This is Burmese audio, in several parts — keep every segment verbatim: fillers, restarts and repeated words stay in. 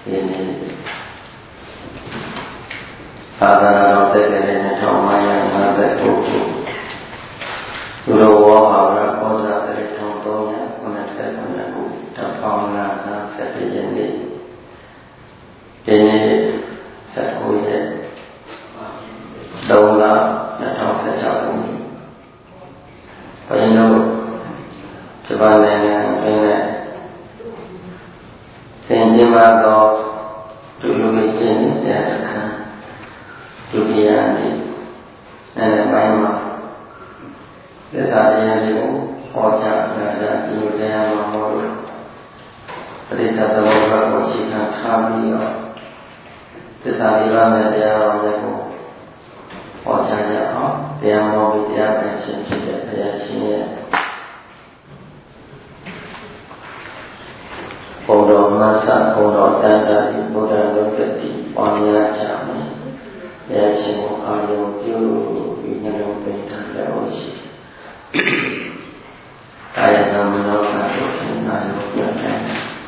ဒီနေ့သာသနာတော်တက္ကရာနှစ်ထောင်၅ရာ၅ဘက်ပုဂ္ဂိုလ်သူတော်ဝါဟာရပောဇာတရထောင်သုံးရာခုနှစ်ဆယ်ခုနှစ်ခုတပေါင်းလာသာဆက်ပြည့်ရက်နေ့ဒီနေ့ဆက်ကိုရဲ့သုံးလနှစ်ထောင်ဆက်၆ခုနှစ်ဘယ်လိုဂျပန်နိုင်ငံတွင်နဲ့သင်ကျင်းပါသောဒုလူမိကျင်းတရားစခန်းဒုတိယနေ့နဲ့ပိုင်းမှာသစ္စာတရားတွေကိုဟောကြားနာကြားဒီလိုတရားမှာဟောလို့ပရိသတ်သမုပ္ပါဒ်ကိုရှင်းခံထားပြီးတော့သစ္စာလေးပါးနဲ့တရားတော်တွေကိုဟောကြားကြအောင်တရားဟောပြီးတရားပဲရှင်းဖြစ်တဲ့ဘုရားရှင်ရဲ့ဘုရားမဆာဘုရားတန်တာဒီဘုရားလုံးကတိပါမရချာမယ်ဘုရားရှင်ကိုအာရုံပြုပြီးနှလုံးပိဋကလည်းရှိကာယကံမနောကံတို့သင်္နာရောပြတ်တယ်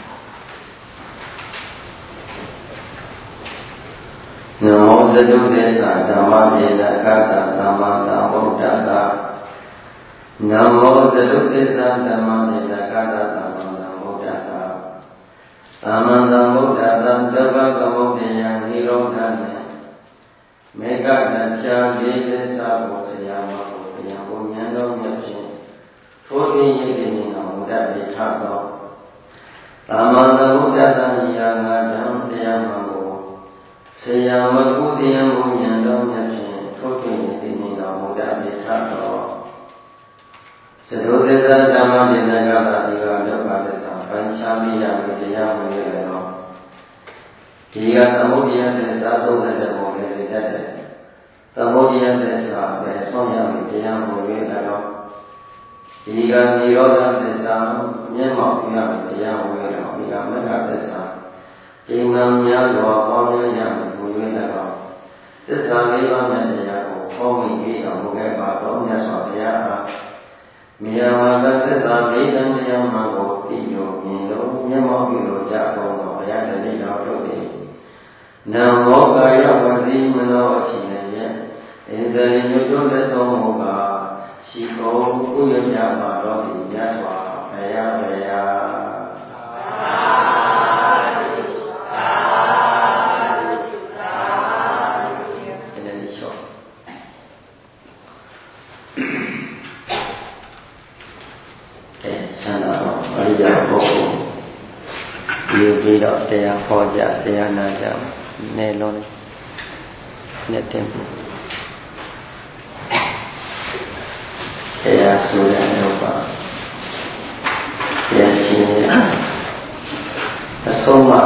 နမောသတုဒေသဓမ္မဒေသကတသမ္မာသမ္ဗုဒ္ဓတာနမောသတုဒေသဓမ္မဒေသကတသမ္မာသမ္ဗုဒ္ဓတာသမ္မာသမ္ဗုဒ္ဓတံသဗ္ဗကမုဒ္ဒယံနိရောဓနေမေကတံဖြာတိသစ္စာကိုဆရာမကိုဘုရားဘုဉာဏ်တော်မြတ်ဖြင့်ထိုသိရည်သိနေတော်မူတတ်ပေထသောသမ္မာသမ္ဗုဒ္ဓတံယာငါဓမ္မတရားမှကိုဆရာမကိုတရားဘုဉာဏ်တော်မြတ်ဖြင့်ထိုသိရည်သိနေတော်မူတတ်ပေထသောသဒုသစ္စာဓမ္မဒေသကတာဒီကဒုက္ခသစ္စာပိုင်းခြားမိရမည်တရားမှလည်းတော့ဒီကသမုဒ္ဒယသစ္စာသုံးဆယ်ပုံနဲ့သိတတ်တယ်သမုဒ္ဒယသစ္စာပဲဆုံးရမည်တရားမှလည်းတော့ဒီကနိရောဓသစ္စာမျက်မှောက်ပြရမည်တရားမှလည်းတော့ဒီကမဂ္ဂသစ္စာကျင့်မှန်များစွာပေါင်းရရမည်ဘုရားလည်းတော့သစ္စာလေးပါးမြတ်တရားကိုဟောမိပြီးတော်မူခဲ့ပါတော့မြတ်စွာဘုရားအားမြေဝါဒသစ္စာလေးတန်တရားမှကိုပြီးလို့မြင်လို့မျက်မှောက်ပြုလို့ကြကုန်သောဘုရားတတိတော်တို့သည်နမောကာယဝစီမနောအရှိနေရဲ့အင်းစရိညုတ်တို့လက်ဆုံးမူကားရှိကုန်ဥယျာဉ်ကြပါတော့ဒီမြတ်စွာဘုရားဘုရားသာဓုသာဓုသာဓုဒီနေ့လျှော့အဲဆန္ဒတော်အရိယာပုဂ္ဂိုလ်ဒီပြီးတော့တရားဟောကြတရားနာကြနေလုံးနဲ့တင်တရားဆိုတဲ့ဥပ္ပါတရားရှင်ရဲ့အဆုံးအမ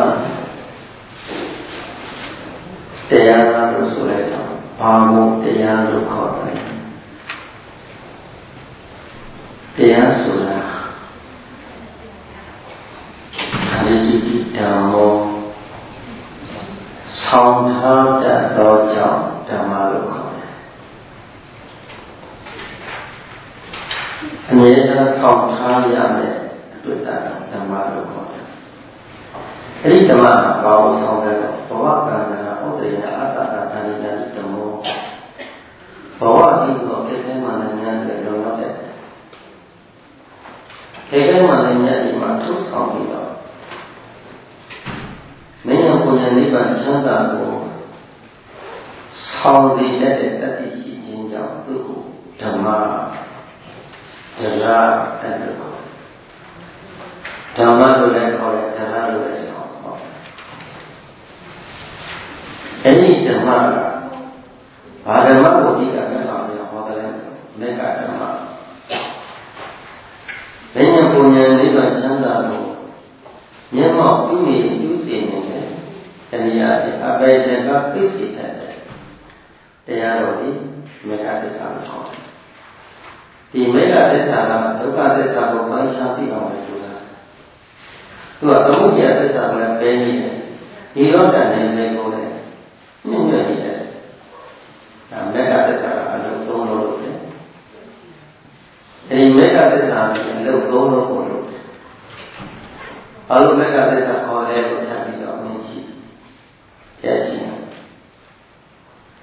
တရားလို့ဆိုလိုက်တော့ဘာလို့တရားလို့ခေါ်တယ်တရားဆိုတာအရိတိဓမ္မောဆောင်းထားတတ်သောကြောင့်ဓမ္မလို့ခေါ်တယ်အမြဲတမ်းဆောင်းထားရမယ့်အတွက်တတ်ဓမ္မလို့ခေါ်တယ်အဲ့ဒီဓမ္မကဘာလို့ဆောင်းလဲတော့ဘဝကံကဥဒ္ဒေယအတ္တကသဏ္ဍာန်ဓမ္မောဘဝဒီတော့ကိစ္စမှလည်းများတယ်လုံလောက်တဲ့ခေကဲမှလည်းများဒီမှာထုတ်ဆောင်ပြီးတော့မင်းရဲ့ကိုယ်ရဲ့နိဗ္ဗာန်ချမ်းသာကိုဆောင်တည်တဲ့တတိရှိခြင်းကြောင့်သူ့ကိုဓမ္မတရားအဲ့လိုဓမ္မလို့လည်းခေါ်တယ်တရားလို့လည်းဆောင်းပေါ့အဲ့ဒီဓမ္မကဘာဓမ္မကိုဒီကမြတ်စွာဘုရားဟောတယ်မေဃဓမ္မမင်းရဲ့ကိုယ်ရဲ့နိဗ္ဗာန်ချမ်းသာကိုမျက်မှောက်ပြုနေပြုစေနေတဲ့တရားတွေအပေတကသိစေတဲ့တရားတော်ဒီမေဃသစ္စာကိုခေါ်တယ်ဒီမေဃသစ္စာကဒုက္ခသစ္စာကိုပိုင်းခြားသိအောင်လို့ဆိုတာသူကသမုဒယသစ္စာကလည်းပဲနေတယ်ဒီတော့တန်နေလေကိုလည်းညှိညွတ်နေတယ်ဒါမေဃသစ္စာကအလုံးသုံးလို့လို့တယ်အဲဒီမေဃသစ္စာကအလုံးသုံးလို့ကိုလို့ဘာလို့မေဃသစ္စာခေါ်လဲလို့ထပ်ပြီးတော့အင်းရှိ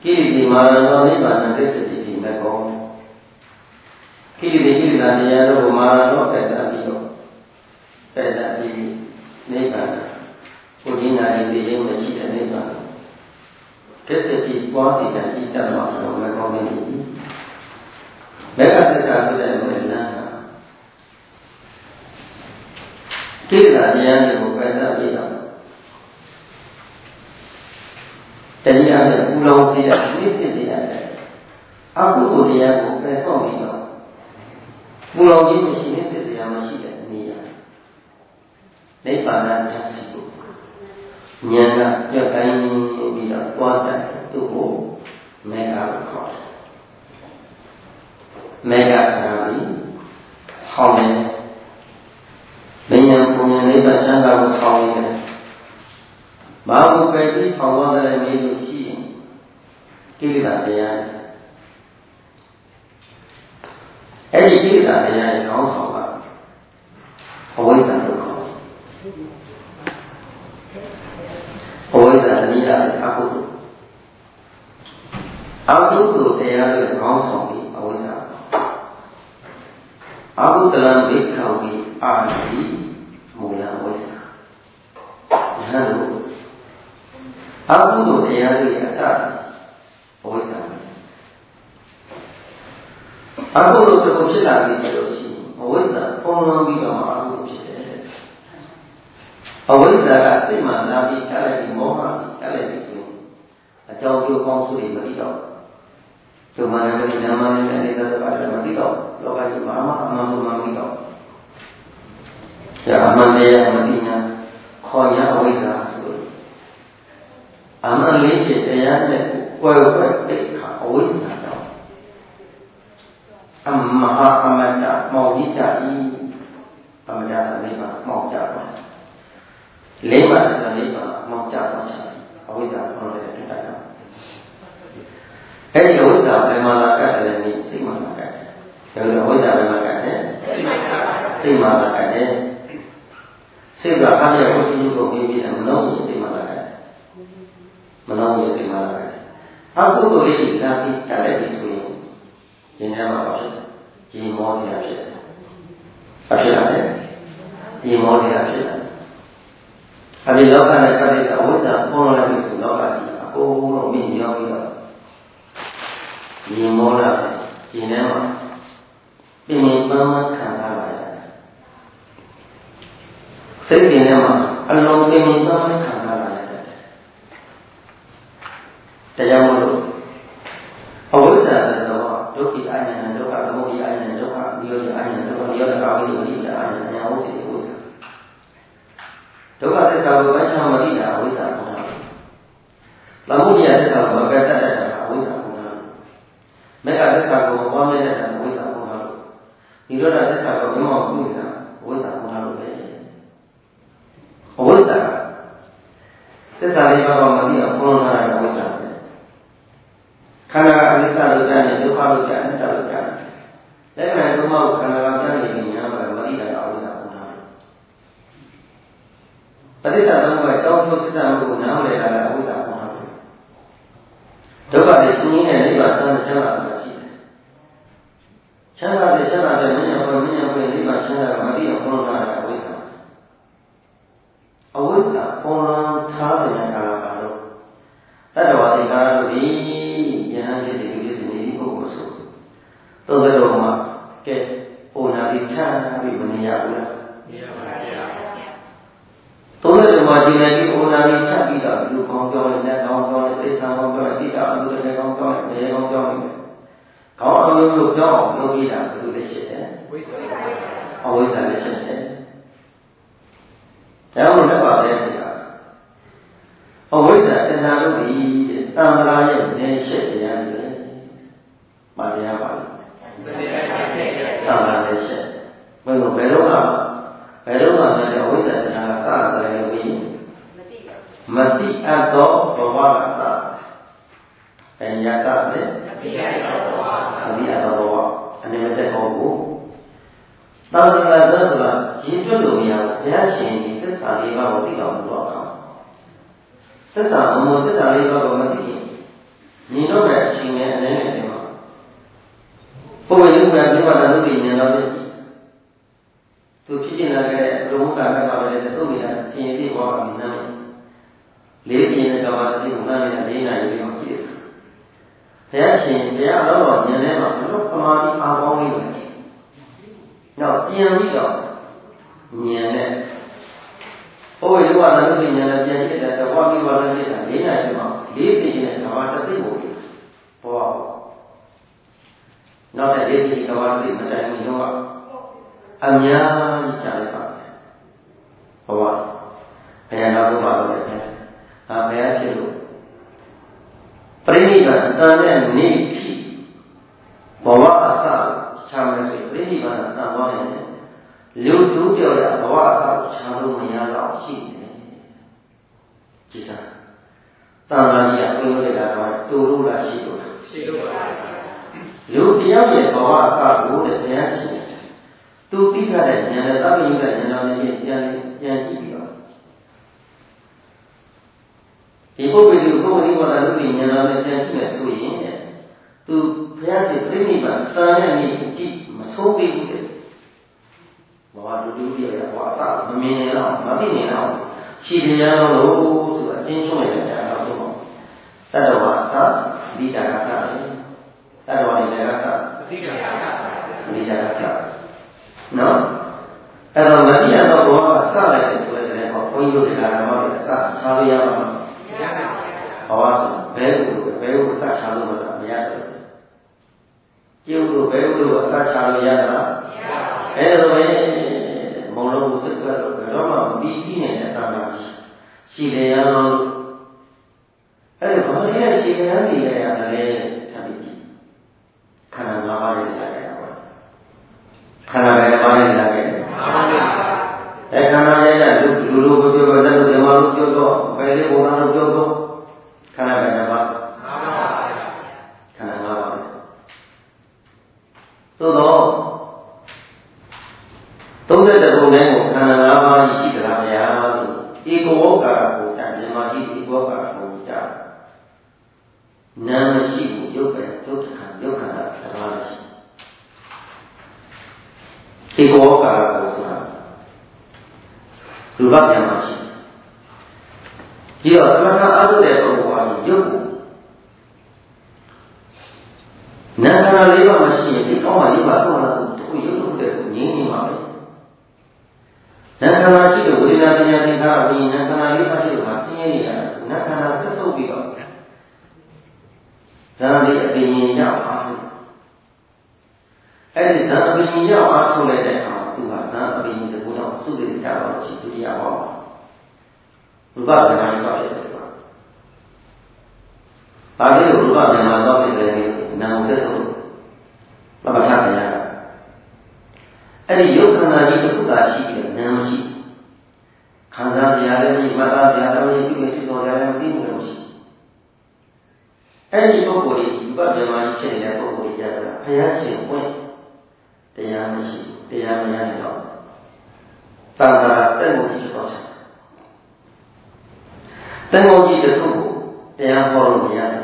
ကိရိတိမာရသောနိဗ္ဗာန်သစ္စာတိတိမေကောကိရိတိကိရိတာတရားတို့ကိုမာရသောပတ္တပြီးတော့ပတ္တပြီးနိဗ္ဗာန်ကိုရင်းနာရည်တည်ခြင်းမရှိတဲ့နိဗ္ဗာန်သစ္စာတိပွားစီတဲ့ဣတ္တမှာတော့မေကောမင်းကြီးမေဃသစ္စာဆိုတဲ့မေလန်းကိရိတာတရားတွေကိုပတ္တပြီးတော့တရားနဲ့ပူလောင်စေတဲ့ဝိသေတရားနဲ့အကုသိုလ်တရားကိုပယ်ဆောင်ပြီးတော့ပူလောင်ခြင်းမရှိတဲ့စိတ်တရားမရှိတဲ့နေရာနိဗ္ဗာန်ဓာတ်စီကိုဉာဏ်ကပြတ်တိုင်းပြီးတော့တွားတယ်သူ့ကိုမေဃလို့ခေါ်တယ်မေဃကပြီးဟောင်းတယ်ဉာဏ်ပုံဉာဏ်နိဗ္ဗာန်ချမ်းသာကိုဆောင်းနေတယ်ဘာကိုပဲပြီးဆောင်သွားတယ်မေးလို့ရှိရင်ကိလေသာတရားအဲ့ဒီကိလေသာတရားရဲ့ကောင်းဆောင်ကအဝိဇ္ဇာလို့ခေါ်တယ်အဝိဇ္ဇာအနိယအကုသိုလ်အကုသိုလ်တရားရဲ့ကောင်းဆောင်ပြီးအဝိဇ္ဇာအကုသလံဘိက္ခဝေအာတိမူလအဝိဇ္ဇာဒါလို့အကုသိုလ်တရားတွေအစအဝိဇ္ဇာအကုသိုလ်တစ်ခုဖြစ်လာပြီဆိုလို့ရှိရင်အဝိဇ္ဇာပုံလွန်ပြီးတော့အကုသိုလ်ဖြစ်တယ်အဝိဇ္ဇာကစိတ်မှလာပြီးကလည်းဒီမောဟပြီးကလည်းဒီဆိုအကြောင်းကျိုးကောင်းဆိုတွေမသိတော့ကျုံမှလည်းဒီဓမ္မနဲ့အဲဒီသာတော့လည်းမသိတော့လောကကြီးမှာအမှန်အမှန်ဆိုမှမသိတော့ဒါအမှန်တရားမသိညာခေါ်ရအဝိဇ္ဇာအမှန်လေးဖြစ်တရားနဲ့ကွယ်ဝဲပိတ်ခါအဝိဇ္ဇာတော့အမဟာအမတ္တမောင်ကြီးကြ၏အမတ္တလေးပါမောင်ကြပါလေးပါးလေးပါမောင်ကြပါချာအဝိဇ္ဇာပေါ်တဲ့တွေ့တာတော့အဲဒီအဝိဇ္ဇာဘယ်မှာလာကြတယ်လဲစိတ်မှာလာကြတယ်ဒါလို့အဝိဇ္ဇာဘယ်မှာကြတယ်စိတ်မှာလာကြတယ်စိတ်ကအားရဖို့ရှိလို့ကိုပြီးပြီးမလုံးရင်စိတ်မှာလာကြတယ်မနောရစိတ်မှာလာတယ်အကုသိုလ်လေးလာပြီးတက်လိုက်ပြီဆိုရင်ဉာဏ်ထဲမှာပါဖြစ်တယ်ရေမောစရာဖြစ်တယ်ဘာဖြစ်လာလဲရေမောစရာဖြစ်တယ်အဲဒီလောကနဲ့ပတ်သက်တဲ့အဝိဇ္ဇာပေါ်လာပြီဆိုလောကကြီးအကုန်လုံးမြင်ရောက်ပြီးတော့ရေမောလာတယ်ဉာဏ်ထဲမှာပြင်ပြင်ပန်းပန်းခံထားလာရတယ်စိတ်ဉာဏ်ထဲမှာအလုံးပြင်ပြင်ပန်းပန်းခံထားလာရတယ်တရားမလို့အဝိဇ္ဇာကတော့ဒုက္ခိအញ្ញံဒုက္ခသမုဒိအញ្ញံဒုက္ခနိရောဓအញ្ញံဒုက္ခနိရောဓကာဝိဝိဒအញ្ញံညာဝစီဝိဇ္ဇာဒုက္ခသစ္စာကိုပိုင်းခြားမသိတာအဝိဇ္ဇာခေါ်တာသမုဒိယသစ္စာကိုမပယ်တတ်တာအဝိဇ္ဇာခေါ်တာမေဃသစ္စာကိုမပွားမြဲတတ်တာအဝိဇ္ဇာခေါ်တာနိရောဓသစ္စာကိုမမောပြုတာအဝိဇ္ဇာခေါ်တာလို့ပဲအဝိဇ္ဇာသစ္စာလေးပါးကိုမသိအောင်ပွားထားတာအဝိဇ္ဇာခန္ဓာကအနိစ္စလို့ကြားနေဒုက္ခလို့ကြားအနတ္တလို့ကြားတယ်။လက်ခံသုံးပါးကိုခန္ဓာကကြားနေပြီးညာမှာမသိတာအဝိဇ္ဇာပုံထားတယ်။ပဋိစ္စသုံးပါးတောင်းကျိုးစိတ္တမှုကိုနားမလည်တာကအဝိဇ္ဇာပုံထားတယ်။ဒုက္ခတွေရှင်ရင်းနဲ့နိဗ္ဗာန်ဆန်းချမ်းသာတာရှိတယ်။ချမ်းသာတဲ့ချမ်းသာတဲ့မြညာပေါ်မြညာပေါ်နိဗ္ဗာန်ချမ်းသာတာမသိအောင်ပုံထားတာအဝိဇ္ဇာအဝိဇ္ဇာပုံထားတဲ့ကာလပါတော့တတ္တဝါတွေကာလတို့ဒီယဟန်ဖြစ်စီဖြစ်စီနေဖို့မဆိုသို့သောမှာကဲပုံနာလေးချမ်းပြီးမနေရဘူးလားမရပါဘူးသို့သောမှာဒီနေ့ဒီပုံနာလေးချပြီးတော့လူကောင်းပြောနေတယ်ကောင်းပြောနေသိစာကောင်းပြောနေတိတာအမှုတွေကောင်းပြောနေတယ်ကောင်းပြောနေတယ်ကောင်းအမျိုးမျိုးပြောအောင်လုပ်ကြည့်တာဘယ်လိုလဲရှိတယ်ဝိသအဝိဇ္ဇာလည်းရှိတယ်ဒါမှမဟုတ်လည်းပါပဲရှိတာအဝိဇ္ဇာတဏှာတို့ဒီတန်ត្រာရဲ့နေရှက်တရားတွေမတရားပါဘူးတန်ត្រာနေရှက်ဘယ်လိုဘယ်တော့မှဘယ်တော့မှလည်းအဝိဇ္ဇာတဏှာကစတယ်လို့ပြီးမတိအပ်သောဘဝကစပညာကလည်းမတိအပ်သောဘဝမတိအပ်သောဘဝအနေနဲ့တဲ့ဟောကိုတန်ត្រာဆိုဆိုတာရည်တွက်လို့မရဘူးဘုရားရှင်ဒီသစ္စာလေးပါးကိုသိတော်မူတော့တာသစ္စာဘုံသစ္စာလေးပါးကိုမသိရင် nhìn nó về chuyện này này này mà cô ấy lúc này nhưng mà nó bị nhìn nó bị tôi chỉ là cái đúng cả cái bảo vệ tôi bị là xin đi qua mình này lấy tiền cái bảo vệ cũng là mình lấy này đi học kia thế xin thế đó là nhìn này mà nó có mà đi ăn con đi vậy nó tiền đi rồi nhìn này cô ấy lúc nào nó bị nhìn là tiền cái là qua đi vào cái là lấy này mà lấy tiền này nó mà tự bộ bỏ nó sẽ lấy tiền cái bảo vệ nó chạy mình đâu ạ âm nhá chạy vào bỏ phải là số bảo vệ à phải là kiểu Prenipana sana ni thi bhava asa chame so prenipana sa wa ne lu tu pyo ya bhava asa cha lo ma ya lao shi ne ji sa tan la ji ya pyo le la do tu lu la shi lo shi lo ba lu tiyaw ye bhava asa ko de bhaya shi tu pi tha de nya le ta pi yu de nya la ne yan yan ji pi loဒီပုဂ္ဂိုလ်ကိုဘုရားဝါဒလူဉာဏ်နဲ့ပြန်ကြည့်မယ်ဆိုရင်သူဘုရားရဲ့ပြိဋိဘံစာနဲ့နေကြည့်မဆုံးသေးဘူးတဲ့ဘာဝတူတူပြရဟောအစမမြင်နေတော့မသိနေတော့ခြေတရားလို့ဆိုအချင်းချင်းရတာတော့ဆိုတတ္တဝါအစအဓိကကစတယ်တတ္တဝါနေလည်းကစအဓိကကစအဓိကကစနော်အဲ့တော့မသိရတော့ဘောကစလိုက်တယ်ဆိုတဲ့ဟောဘုန်းကြီးတို့တရားတော်တွေအစချားလို့ရမှာဘာဝဆိုဘဲကိုဘဲကိုစချလို့မလားမရတယ်ကျုပ်တို့ဘဲကိုအစချလို့ရတာမရပါဘူးအဲဒါပဲမောင်လုံးစစ်ကတော့ဘယ်တော့မှမပြီးစီးနေတဲ့အတ္တရှိတယ်ရောအဲ့ဒါဘာလဲရှိတယ်နေရရတယ်ထပ်ပြီးကြည့်ခန္ဓာ၅ပါးနဲ့လာကြတာပါခန္ဓာပဲဘာနဲ့လာကြတယ်အဲခန္ဓာရဲ့လူလူလိုပြောပြောတဲ့လူတွေမှာလို့ပြောတော့ဘယ်လိုဘုရားလို့ပြောတော့ခန္ဓာပဲဘာခန္ဓာ၅ပါးသို့တော့သုံးတဲ့ပုံတိုင်းကိုခန္ဓာ၅ပါးရှိကြလားဗျာလို့ဧကဝေါကာကိုတန်မြန်မာကြီးဧကဝေါကာကိုကြားနာမရှိဘူးရုပ်ပဲဒုက္ခရုပ်ခန္ဓာတစ်ပါးရှိဧကဝေါကာကိုဆိုတာရူပမြန်မာရှိဒီတော့သမထအထုတဲ့ပုဂ္ဂိုလ်ဟာရုပ်ကိုနာခန္ဓာလေးပါးမရှိရင်ဒီကောင်းမှရုပ်ပါတော့လားသူရုပ်လို့တဲ့ကိုငြင်းနေမှာပဲနာခန္ဓာရှိတဲ့ဝေဒနာပညာသင်္ခါရဝိညာဉ်နာခန္ဓာလေးပါးရှိတဲ့မှာဆင်းရဲနေရတာနာခန္ဓာဆက်ဆုပ်ပြီးတော့ဇာတိအပင်ရင်ရောက်အားထုတ်အဲ့ဒီဇာအပင်ရင်ရောက်အားထုတ်လိုက်တဲ့အခါမှာသူဟာဇာအပင်ရင်တကူတော့စုတိကြတော့ရှိဒုတိယဟောရူပဗေဒနာတော့ဖြစ်တယ်ပေါ့။ဘာလို့ရူပဗေဒနာတော့ဖြစ်တယ်နာမ်ဆက်ဆုပ်ပပဋ္ဌာန်ရတာအဲ့ဒီယုတ်ခန္ဓာကြီးတစ်ခုသာရှိပြီးတော့နာမ်မရှိခံစားကြရတယ်ဒီမသားကြရတယ်ဒီကိစ္စတော်ရတယ်မသိဘူးလို့ရှိအဲ့ဒီပုဂ္ဂိုလ်ကြီးရူပဗေဒနာကြီးဖြစ်နေတဲ့ပုဂ္ဂိုလ်ကြီးကြတာဘုရားရှင်ပွင့်တရားမရှိတရားမရနေတော့တန်ခါတက်မှုကြီးဖြစ်တော့တန်ခိုးကြီးတစ်ခုကိုတရားဟောလို့မရတယ်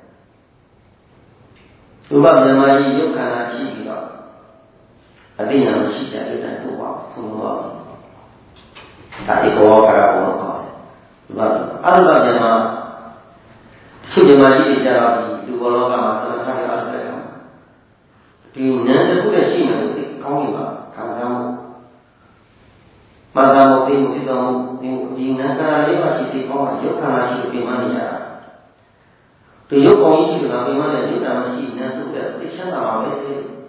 ရူပဗေဒနာကြီးယုတ်ခန္ဓာရှိပြီးတော့အတိညာမရှိတဲ့အတွက်တူပါသုံးပါဒါဧကောကာရဘောခေါ်တယ်ဒီမှာအရုပဗေဒနာရှိဗေဒနာကြီးတွေကြတော့ဒီလူဘောလောကမှာသမထရအားလည်းကောဒီဉာဏ်တစ်ခုနဲ့ရှိမှလို့သိကောင်းပြီပါခံစားမှုမာဇာမသိမှုစိတ္တမှုဒီနာခန္ဓာလေးပါရှိပြီးကောင်းတာယုတ်ခန္ဓာရှိပြီးမှနေရတာဒီယုတ်ကောင်းကြီးရှိတာပြီးမှလည်းယုတ်တာမရှိနေတော့သိချမ်းသာပါပဲ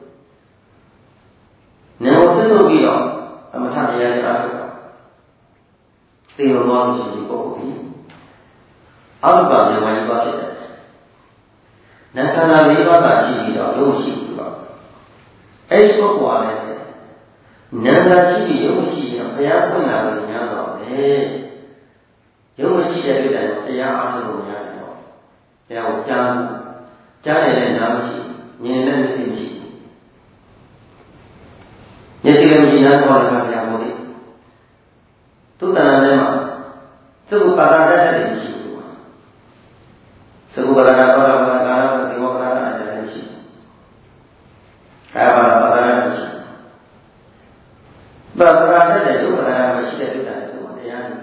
နာကိုဆက်စုပ်ပြီးတော့အမထတရားတွေအားထုတ်တာသိလို့တော့ရှိဒီပုဂ္ဂိုလ်ကြီးအရုပမြမကြီးပါဖြစ်တယ်နာခန္ဓာလေးပါးသာရှိပြီးတော့ယုတ်ရှိဘူးတော့အဲ့ဒီပုဂ္ဂိုလ်ကလည်းနာနာရှိပြီးရုပ်မရှိရင်ဘုရားဖွင့်လာလို့များတော့တယ်ရုပ်မရှိတဲ့အတွက်တရားအားထုတ်လို့မရတယ်တော့တရားကိုကြားကြားနေတဲ့နာမရှိမြင်တဲ့မရှိမရှိမျက်စိလည်းမြင်နာတော့လည်းဘုရားမို့တယ်သူတဏ္ဍာထဲမှာသုဘပါဒတတ်တယ်မရှိဘူးသုဘပါဒပါဒပါဒ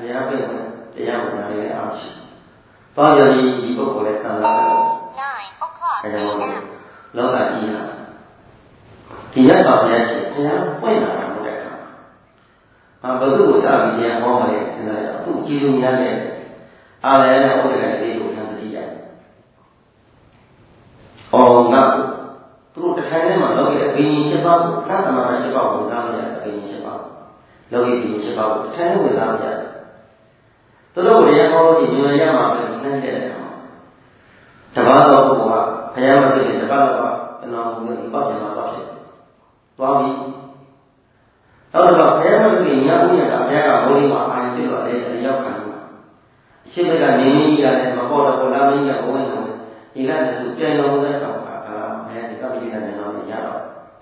တရားပြည့်ဝင်တရားဝင်လာတဲ့အားရှိသွားရည်ဒီပုဂ္ဂိုလ်ရဲ့တန်လာတော့အဲဒါလောကကြီးဟာဒီရသော်ဘုရားရှင်ဘုရားပွင့်လာတာမဟုတ်တဲ့အခါအာဘုသူ့စာပြီးတရားဟောတယ်စဉ်းစားရအောင်သူ့ကျေးဇူးများတဲ့အားလည်းနဲ့ဥဒ္ဒရာလေးကိုထမ်းသတိရတယ်။အော်ငါသူတို့တစ်ထိုင်ထဲမှာလောကရဲ့အဘိညာဉ်၈ပါးကိုသတ္တမရ၈ပါးကိုသားမရအဘိညာဉ်၈ပါးလောကီဘိညာဉ်၈ပါးကိုတစ်ထိုင်ထဲဝင်သားမရတယ်။သူတို့တရားဟောလို့ညီမရမှာပဲနှိမ့်တဲ့အခါတပါးတော်ဘုရားဘုရားမဖြစ်တဲ့တပါးတော်ကတဏှာမူနဲ့ပောက်ပြန်မှာတော့ဖြစ်သွားပြီ။နောက်တော့ဘုရားမဖြစ်ရင်ညာဥညာကဘုရားကဘောလေးမှာအာရုံပြုတော့လည်းအရောက်ခံလို့အရှိဘက်ကနေနေကြီးကလည်းမပေါ်တော့လာမင်းကဘဝဝင်တော့ဒီကနေ့ဆိုပြန်တော်မူတဲ့အခါမှာဒါကဘုရားဒီကပိဋကနဲ့တော့ရတော့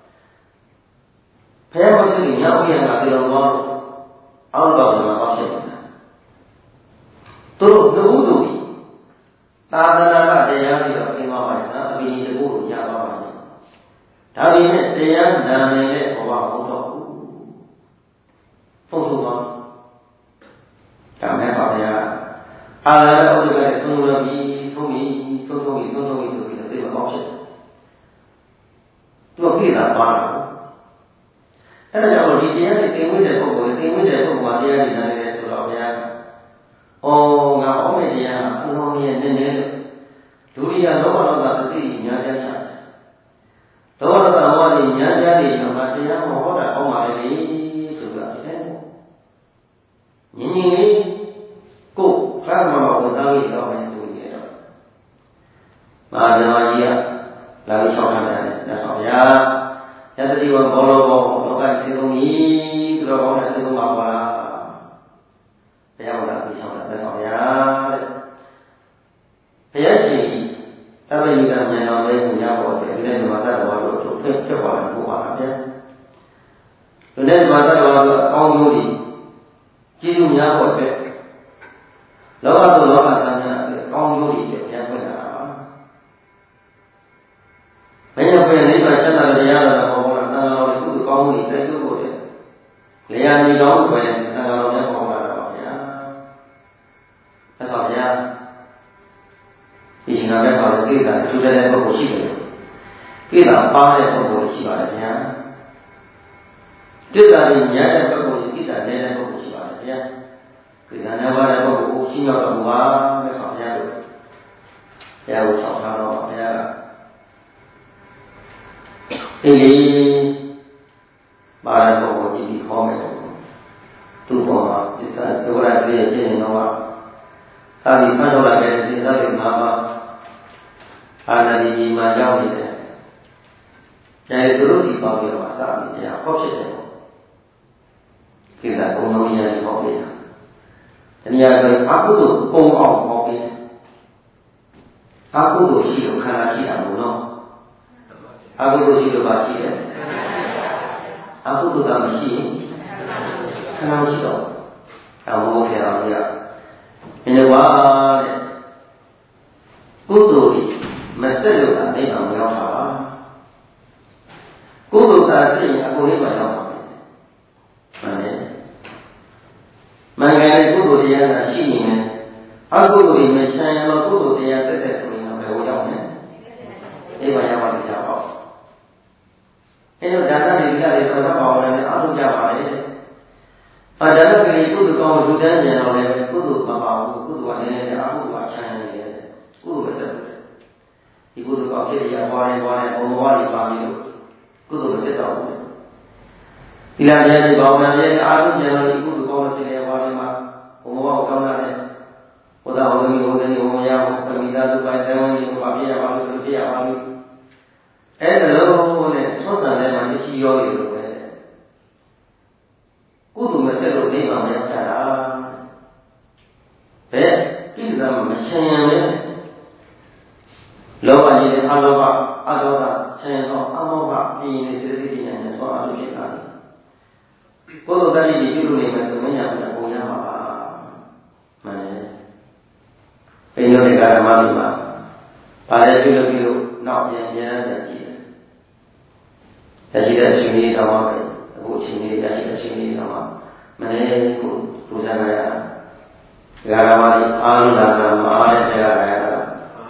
ဘုရားမဖြစ်ရင်ညာဥညာကပြောတော့အောက်တော့မှာတော့ဖြစ်နေတာသူတို့လူဦးလူသာသနာ့တရားပြီးတော့သင်္ကောပါရသာအဘိဓိတကူကိုရပါပါမယ်ဒါပေမဲ့တရားနာနေတဲ့ဘဝမဟုတ်တော့ဘူးပုံထုတ်ပါဒါမဲ့ပါဗျာအာရဥဒ္ဒကရဲ့သုံးလို့ပြီးသုံးပြီးသုံးသုံးပြီးသုံးသုံးပြီးဆိုပြီးတော့သိမအောင်ဖြစ်သူကပြေးတာပါတာအဲ့ဒါကြောင့်ဒီတရားတွေသင်ဝိတဲ့ပုဂ္ဂိုလ်သင်ဝိတဲ့ပုဂ္ဂိုလ်တရားတွေနားနေတယ်ဆိုတော့ဗျာအော်ငါဟောမယ့်တရားအလုံးကြီးနဲ့နည်းနည်းလို့ဒုတိယလောဘလောကသတိညာကြချလောဘလောကမောဟတွေညာကြတွေတော့ငါတရားမဟောတာကောင်းပါလေဆိုတော့ဒီတိုင်းညင်ညင်လေးကိုခရမမဝသားကြီးတော့မယ်ဆိုနေတော့မာဓမကြီးကလာပြီးချောက်ထားတယ်လက်ဆောင်ဗျာယတတိဝဘောလောဘောလောကစေကုန်ပြီသူတော်ကောင်းတဲ့စေကုန်ပါပါဘုရားလာပြီးချောက်တာလက်ဆောင်ဗျာတဲ့ဘုရားရှင်တပည့်ယူတာမြန်တော်လေးကိုရဖို့တဲ့ဒီနေ့မှာတတ်တော်တို့တို့ဖြစ်ဖြစ်ပါလို့ပြောပါလားဗျာဒီနေ့မှာတတ်တော်တို့အကောင်းဆုံးကြီးကျေးဇူးများဖို့အတွက်လောကသို့လောကသံဃာအကောင်းဆုံးကြီးအတွက်ပြန်ဖွင့်လာတာပါဘယ်ရဖွင့်နိဗ္ဗာန်ချမ်းသာတဲ့တရားတော်ကိုဟောတာသံဃာတော်တွေကုသိုလ်ကောင်းမှုတွေတိုက်တွန်းဖို့တဲ့လေယာဉ်ကြီးကောင်းဖွင့်သံဃာတော်များဟောတာပါဗျာအဲ့တော့ဗျာဒီရှင်ကဘက်ကတော့ကိလေသာအကျိုးတဲ့ပုဂ္ဂိုလ်ရှိတယ်ကိလေသာပါတဲ့ပုဂ္ဂိုလ်ရှိပါတယ်ဗျာကိလေသာတွေညာတဲ့ပုဂ္ဂိုလ်ကိလေသာနေတဲ့ပုဂ္ဂိုလ်ရှိပါတယ်ဗျာကိလေသာနဲ့ပါတဲ့ပုဂ္ဂိုလ်ကိုရှင်းရောက်တော့မှာမဲ့ဆောင်ရလို့ဘုရားကိုဆောင်ထားတော့ဘုရားကအေးလေပါတဲ့ပုဂ္ဂိုလ်ကြည့်ပြီးခေါ်မယ်သူ့ပေါ်မှာသစ္စာသဝရတည်းရဲ့ကျင့်နေတော့သာဒီဆန်းတော်လာတဲ့သစ္စာတွေမှာပါအာနဒီကြီးမှာရောက်နေတယ်။ဒါလည်းသူတို့စီပေါင်းပြီးတော့စပြီးတရားဟောဖြစ်တယ်ပေါ့။ကိလေသာကုန်လုံးရည်ဟောပြီးတာ။တနည်းအားဖြင့်အကုသိုလ်ကုန်အောင်ဟောပြီးတယ်။အကုသိုလ်ရှိလို့ခန္ဓာရှိတာမို့နော်။အကုသိုလ်ရှိလို့ပါရှိတယ်။အကုသိုလ်ကမရှိရင်ခန္ဓာမရှိတော့ဘူး။အမောခေတော်ကြီးကဒီလိုပါတဲ့ကုသိုလ်ကြီးမဆက်လို့ကနိဗ္ဗာန်မရောက်တာပါကုသိုလ်သာဆက်ရင်အကုန်နိဗ္ဗာန်ရောက်ပါမယ်မှန်တယ်မင်္ဂလာကုသိုလ်တရားကရှိနေမယ်အကုသိုလ်တွေမဆံရတော့ကုသိုလ်တရားတက်တဲ့ဆိုရင်တော့ဘယ်ကိုရောက်မလဲနိဗ္ဗာန်ရောက်ပါလိမ့်မယ်ပေါ့အဲလိုဒါနတွေဒီကတွေတော့ပါဝင်တယ်အားလုံးကြပါလေအာဒါနကလေးကုသိုလ်ကောင်းလူတန်းပြန်တော့လည်းကုသိုလ်မပါဘူးကုသိုလ်ကလည်းအကုသိုလ်ကချမ်းနေတယ်ကုသိုလ်မဆက်ဘူးဒီကုသိုလ်ကောင်းဖြစ်ရပွားနေပွားနေဘုံဘဝတွေပါပြီးလို့ကုသိုလ်မဆက်တော့ဘူးဒီလားတရားတွေဘာဝနာရဲ့အာရုံပြန်တော့ဒီကုသိုလ်ကောင်းဖြစ်ရပွားနေမှာဘုံဘဝကိုကောင်းလာတယ်ဘုရားဟောသမီးဟောသမီးဟောမရဘူးပမိသားစုပိုင်းတိုင်ဝမ်ကြီးကိုပါပြရပါလို့ပြရပါလို့အဲဒါလုံးနဲ့ဆွတ်တန်ထဲမှာချီရောနေလို့ပဲကုသိုလ်မဆက်လို့နေမှာမရောက်တာဘယ်ကိလေသာမဆင်ရင်လေလောဘကြီးတဲ့အလောဘအဒေါသဆင်ရင်တော့အမောဟပြင်းနေစေတသိက်ဉာဏ်နဲ့ဆောအလုပ်ဖြစ်လာတယ်ကုသိုလ်တည်းကြီးပြုလို့နေမယ်ဆိုမရဘူးပုံရမှာပါမှန်တယ်ဘိန်းတို့တွေကဓမ္မတွေမှာပါလဲပြုလို့ပြုလို့နောက်ပြန်ပြန်ပြန်ကြည့်တယ်ရရှိတဲ့အချိန်လေးတော့ပဲအခုအချိန်လေးရရှိတဲ့အချိန်လေးတော့မနေ့ကိုလူစားရတာ Garamari Ananda Mahadaya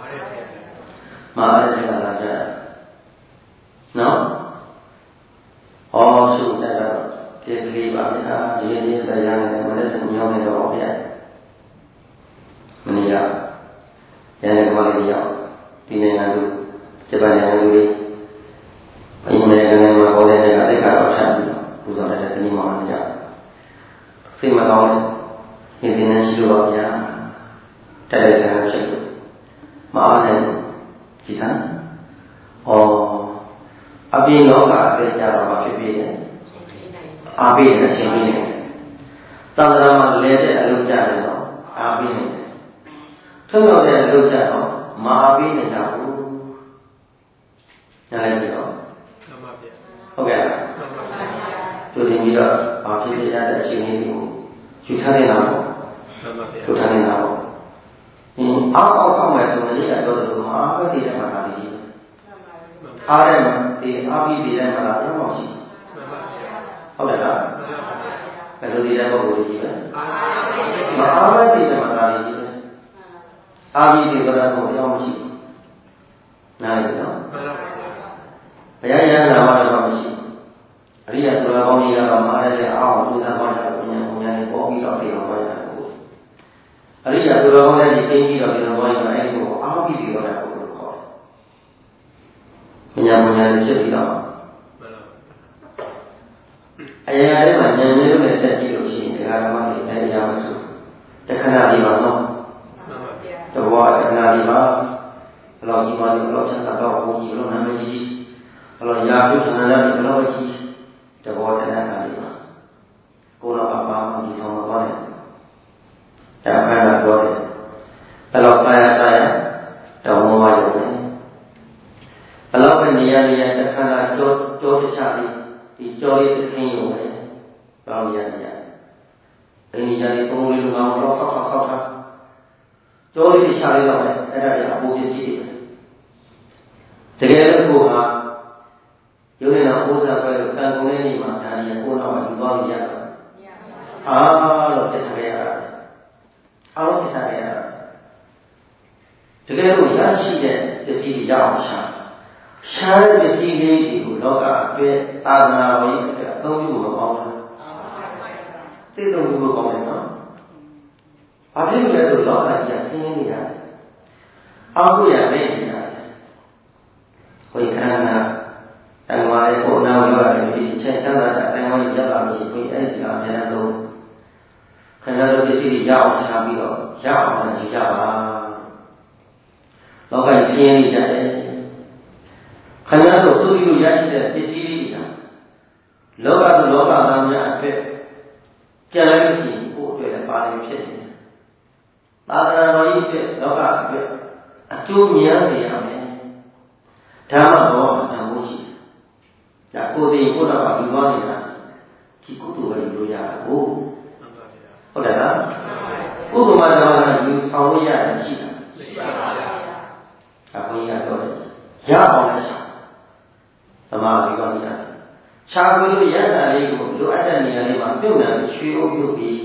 Mahadaya No? All should that take leave of the young and the young and all yet. Mania Yanamalia, Pinanadu, Japanadu, American and Mahola, they got a champion who's on the Nimania. Simalon. Hindi siluwa niya tayo sa siya maalan kita o abin lo ka pe ja ba phit phit ne abin na shin ne tandara ma le de alu ja ne no abin ne thon lo de alu ja no ma abin ne ja bu na le no okay to din bi do ba phit phit ja de shin ne bu yu tha ne na yu tha ne na bo in aw aw saw mai so ne ya do do ma ba ti de ma ta ji a de ma ti a bi bi de ma la ya ma shiဟုတ်တယ်လားဘယ်လိုဒီတဲ့ပုဂ္ဂိုလ်ကြီးပဲမအားမသိတဲ့မှာသာလေးကြီးပဲအာဘိဒီကရကိုအကြောင်းမရှိနားရနော်ဘုရားရဟန္တာမှာတော့မရှိအရိယသူတော်ကောင်းကြီးကတော့မာရတဲ့အောင်းသူစားပါတာဘုရားဘုရားနဲ့ပေါ်ပြီးတော့ပြေတော့ပါတာကိုအရိယသူတော်ကောင်းတဲ့ဒီသိပြီးတော့ပြေတော့ပါရင်အဲ့ဒီကိုအာဘိဒီကရကိုခေါ်တယ်ဘုရားဘုရားနဲ့ဖြစ်ပြီးတော့အရာတွေမှာဉာဏ်မျိုးနဲ့တက်ကြည့်လို့ရှိရင်တရားဓမ္မတွေအဲ့ဒီအမှဆိုတခဏလေးပါနော်တဘောတခဏလေးပါဘယ်လောက်ကြီးပါလဲဘယ်လောက်ချမ်းသာတော့ဘုန်းကြီးဘယ်လောက်နာမည်ကြီးဘယ်လောက်ရာပြုဌာနတွေဘယ်လောက်ကြီးတဘောတခဏလေးပါကိုယ်တော်အပါအဒီဆောင်သွားတယ်ဒါခန္ဓာပြောတယ်ဘယ်လောက်ဆရာဆရာတော်မောရုံပဲဘယ်လောက်ပဲနေရာနေရာတခဏကြောကြောတခြားလေးဒီကြောလေးသခင်ရုံပဲကောင်းရရအင်းကြီးတွေပုံလေးလူကောင်တော့ဆောက်ဆောက်ဆောက်ထားကြောလေးရှာလေးတော့အဲ့ဒါတွေအပူပစ္စည်းတွေတကယ်လို့ကိုဟာရုပ်နဲ့တော့ပိုးစားပဲလို့ကံကုန်တဲ့နေ့မှာဒါကြီးကိုတော့ယူသွားလို့ရတော့အားလို့ပြတ်ထားရတာအားလို့ပြတ်ထားရတာတကယ်လို့ရရှိတဲ့ပစ္စည်းတွေရအောင်ရှာရှားတဲ့ပစ္စည်းလေးတွေကိုလောကအတွက်သာသနာ့ဘုရားအတွက်အသုံးပြုဖို့ကောင်းတယ်သိသုံးဖို့ကောင်းတယ်နော်ဘာဖြစ်လို့လဲဆိုလောကကြီးကဆင်းရဲနေရတယ်အောက်ကိုရမဲ့နေရတယ်ဟိုခန္ဓာတန်ခါရဲ့ပုံနာဝရတဲ့ဒီအချက်ချမ်းသာတဲ့အတိုင်းဝိုင်းရောက်လာလို့ရှိရင်အဲ့ဒီကအများဆုံးခန္ဓာတို့ပစ္စည်းတွေရအောင်ရှားပြီးတော့ရအောင်ကြည့်ကြပါလောကကြီးဆင်းရဲနေကြတယ်ခန္ဓာတို့သုတိလို့ရရှိတဲ့ပစ္စည်းတွေကလောကသူလောကသားများအတွက်ကြံလို့ရှိရင်ကိုယ်အတွက်လည်းပါလိမ့်ဖြစ်နေတယ်။သာသနာတော်ကြီးအတွက်လောကအတွက်အကျိုးများစေရမယ်။ဓမ္မတော်မှာတန်ဖိုးရှိတယ်။ဒါကိုယ်တည်းကိုယ်တော်ကယူသွားနေတာဒီကုသိုလ်ပဲယူလို့ရတာကိုဟုတ်တယ်လား။ကုသိုလ်မှာတော့ယူဆောင်လို့ရတယ်ရှိတာ။ရှိပါပါဗျာ။ဒါဘုရားပြောတယ်ရအောင်လည်းရှာသမာဓိကောင်းကြီးရတယ်။ခြားပြီးလို့ရတာလေးကိုလိုအပ်တဲ့နေရာလေးမှာပြုတ်နေရွှေအိုးပြုတ်ပြီး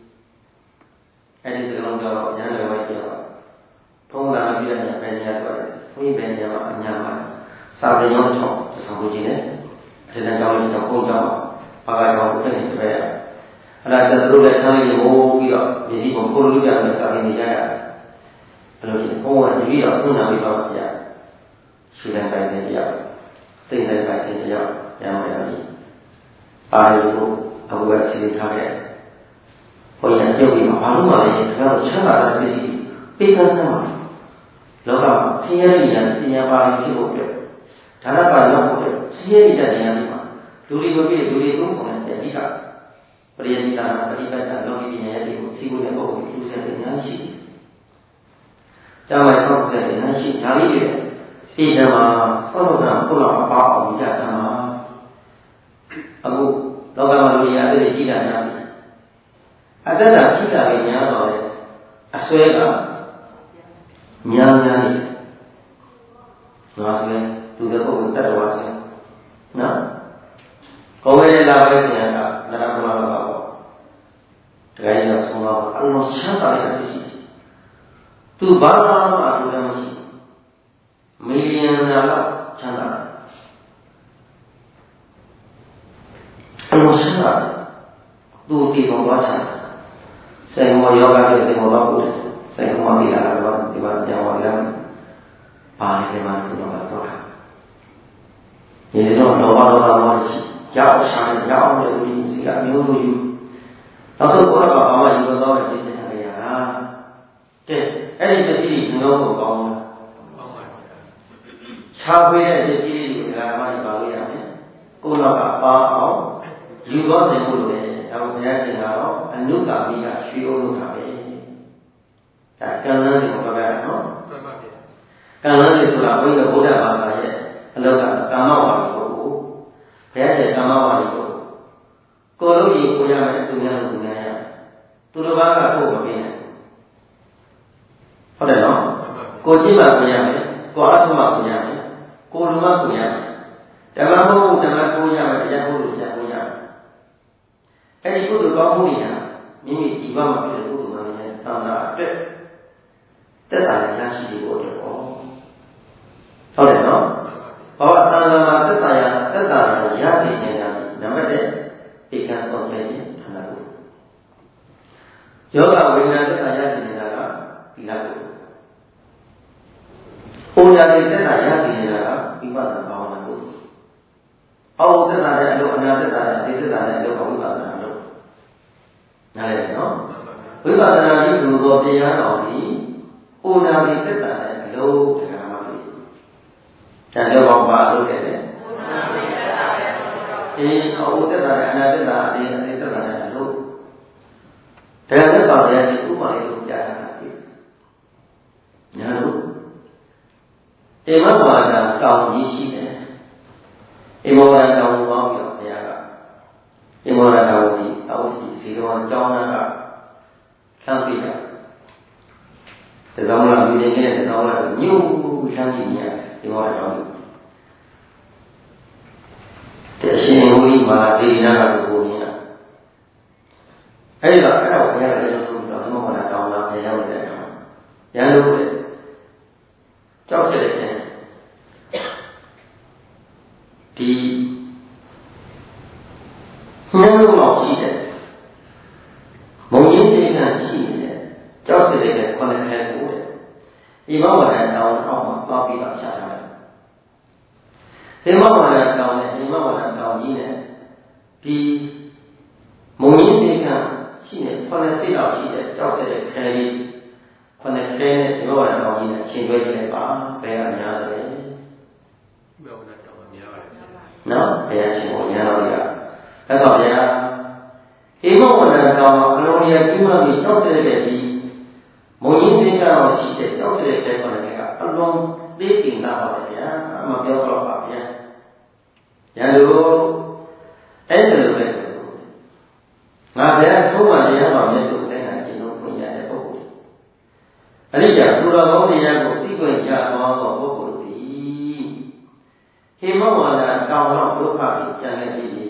အဲဒီစကလုံးပြောတော့ဉာဏ်လည်းဝိုင်းပြောတော့ဘုံလာပြီးတဲ့ဘယ်နေရာတော့ဘုန်းကြီးဘယ်နေရာမှာအညာမှာစာပေရောချောင်းဆောင်လို့ကြည့်တယ်။ဒီနေ့ကြောင်းလေးတော့ဘုံကြောင်းဘာသာကြောင်းကိုဖြစ်နေကြရ။အဲ့ဒါကျသူတို့လည်းဆန်းလေးဟိုးပြီးတော့မြည်စီပုံကိုလိုကြတယ်စာပေနေကြရတယ်။ဘယ်လိုလဲဘုံကတပည့်တော်သုံးနာပြီးတော့ပြရတယ်။ရှုတဲ့ပိုင်းနဲ့တရားသိတဲ့ပိုင်းနဲ့တရားရမယ်လို့ပါဠိကိုအခုကစီထားခဲ့ဘုရားပြုတ်ပြီးတော့ဘာလို့မှလည်းခင်ဗျားတို့ချမ်းသာတဲ့ပစ္စည်းပေးကမ်းစမ်းပါလောကမှာဆင်းရဲနေရပညာပါဠိဖြစ်ဖို့အတွက်ဒါနပါရောက်ဖို့အတွက်ဆင်းရဲနေတဲ့နေရာတွေမှာလူတွေမပြည့်လူတွေသုံးဆောင်တဲ့အဓိကပရိယတိတာပရိပတ်တာလောကီပညာရဲ့တွေကိုစီးဖို့တဲ့ပုဂ္ဂိုလ်လူဆက်တဲ့အများရှိတယ်။ကျောင်းမှာဆောက်ဆက်တဲ့အများရှိဒါလေးတွေဒီကမှာသောတော်ဆံဘုရားအပါအောင်ကြတာမှာအခုလောကမှာလူတွေအသက်ကြီးလာကြပြီအသက်တာကြီးလာရင်ညာတော့လေအစွဲကညာညာနေငါဆွဲသူတဲ့ပုဂ္ဂိုလ်တတ္တဝါဆွဲနော်ကောင်းရဲ့လာပဲဆရာကနရမလာပါပေါ့ cái là số nào ăn nó sáng tạo ra cái gì từ ba năm mà ăn được cái gì million là sáng tạo ăn nó sáng tạo tu thì không quá sáng saya mau yoga dia saya mau bagus saya mau bila ada di mana yang mau bilang paling memang itu nomor dua jadi itu nomor dua nomor jauh sangat jauh dari sikap menuju lalu orang apa juga tahu jadi hari ya okay ini besi nomor kamu capai besi itu dalam mana baru ya kau nak apa au juga dengan kamu ya sehingga anu kami ya syukur kami. Tak kerana ni apa kata no? Kerana ni surah pun itu bukan bahasa ya. Kalau kata kama wali itu, ya saya kama wali itu. Kalau ini punya macam dunia dunia ya, tu lu bangga tu begini. Ada no? Kau cuma punya, kau asma punya, kau rumah punya. Jangan kau jangan punya macam jangan kau jangan punya. Jadi kudu kamu ni ya, mimi tiba macam kudu mana ya, tanda ada, tetapi yang sih boleh oh, tahu tak no? Bahawa tanda macam tanda, tetapi yang sih ni yang nama dia ikan soalnya ni tanda tu. Jika benar tanda yang sih ni nama tidak tu. Oh jadi tanda yang sih ni nama ibadah bahawa tu. Oh tanda yang lo, anda tanda, itu tanda yang lo kamu ibadah. Này nó, với bà ta đi từ rồi thì anh nói đi, ô nào đi tất cả này lâu để làm gì? Chẳng đâu bằng bà lâu để đấy. Thì ô tất cả này anh tất cả đi anh tất cả này lâu. Thế là tất cả này thì cũng phải lúc trả lại đi. Nhớ lúc. Thì mất mà là cầu gì xí đấy. Thì một là cầu bao nhiêu thì à? Thì một là cầu gì? Cầu gì? Thì nó cho nó là sang phi đó, thì xong là vì thế này xong là nhiều sang phi nhẹ thì nó là trong thì xin ngồi mà gì nó là của nhẹ, ấy là cái đầu tiên là cái đầu tiên là nó là trong là cái đầu tiên đó, nhớ luôn đấy, cho sẽ đấy, thì nhớ luôn nó gì đấy. Một những cái là gì đấy, cho sự đấy con là khai phú đấy, thì mà mà là đầu nó mà bao bì đó sao đấy, thì mà mà là đầu này, thì mà mà là đầu gì này, thì một những cái là gì này, con là xây đầu gì đấy, cho sự đấy khai đi, con là khai này, thì mà mà là đầu gì này, xin về này bảo về ở nhà đấy, nó về xin ngồi nhà rồi à, cái sao vậy? Khi mà mình làm đầu mà lâu nay khi mà mình chọn cái gì, mỗi những cái cái nào chỉ để chọn cái cái phần này cả, anh luôn đi tìm ra họ để mà biểu lộ họ nhé. Giả dụ ấy từ về mà để số mà để họ nhận được cái này thì nó cũng nhà để có cụ. Anh ấy giả dụ là có thì nhà cũng tí quyền nhà mà có có cụ thì khi mà mình làm cao nó cũng phải chẳng là gì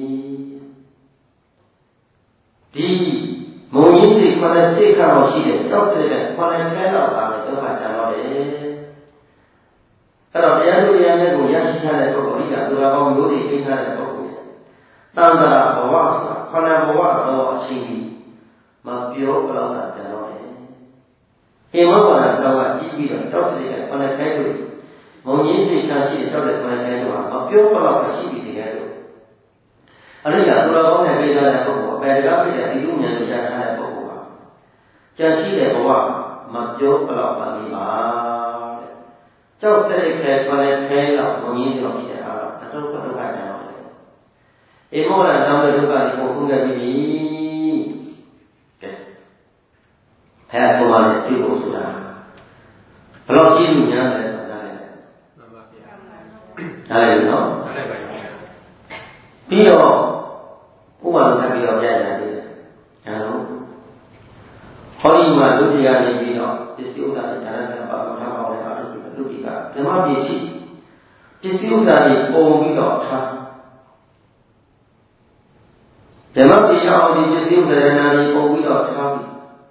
thì mỗi những gì con là sẽ khảo chỉ để cho sự này con là cái nào làm để tôi phải trả nó để cái đó để tôi đi ăn cái giá trị này có có gì cả tôi là bao nhiêu thì cái này có có tăng ra là bảoว่าcon là bảoว่าđó sinh đi mà biểu cái đó là trả nó để khi mà con là đâu là chỉ vì là cho sự này con là cái gì mỗi những gì con chỉ để cho được con là cái gì mà biểu cái đó là chỉ vì cái đó anh ấy là tôi là có này bây giờ là có của bây giờ bây giờ thì đúng nhận được ra là có của cho chỉ để bảo mà biểu cái đó là gì mà cho sự này con là cái là mỗi những gì nó chỉ để là tôi có được cái nào em muốn là làm được cái gì cũng không được gì hay số mà để tiêu số là kalau chỉ dunia là là nó bây giờ cũng mà thằng bây giờ chạy là gì à đúng hỏi mà lúc đi ăn đi bây giờ cái siêu ra thì nhà nó bảo nó thao bảo này lúc đi cả cái mà bị chi cái siêu ra thì ôm bây giờ thằng ဓမ္မပိယအောင်ဒီပစ္စည်းဥဒရဏာကြီးပုံပြီးတော့ထားပြီး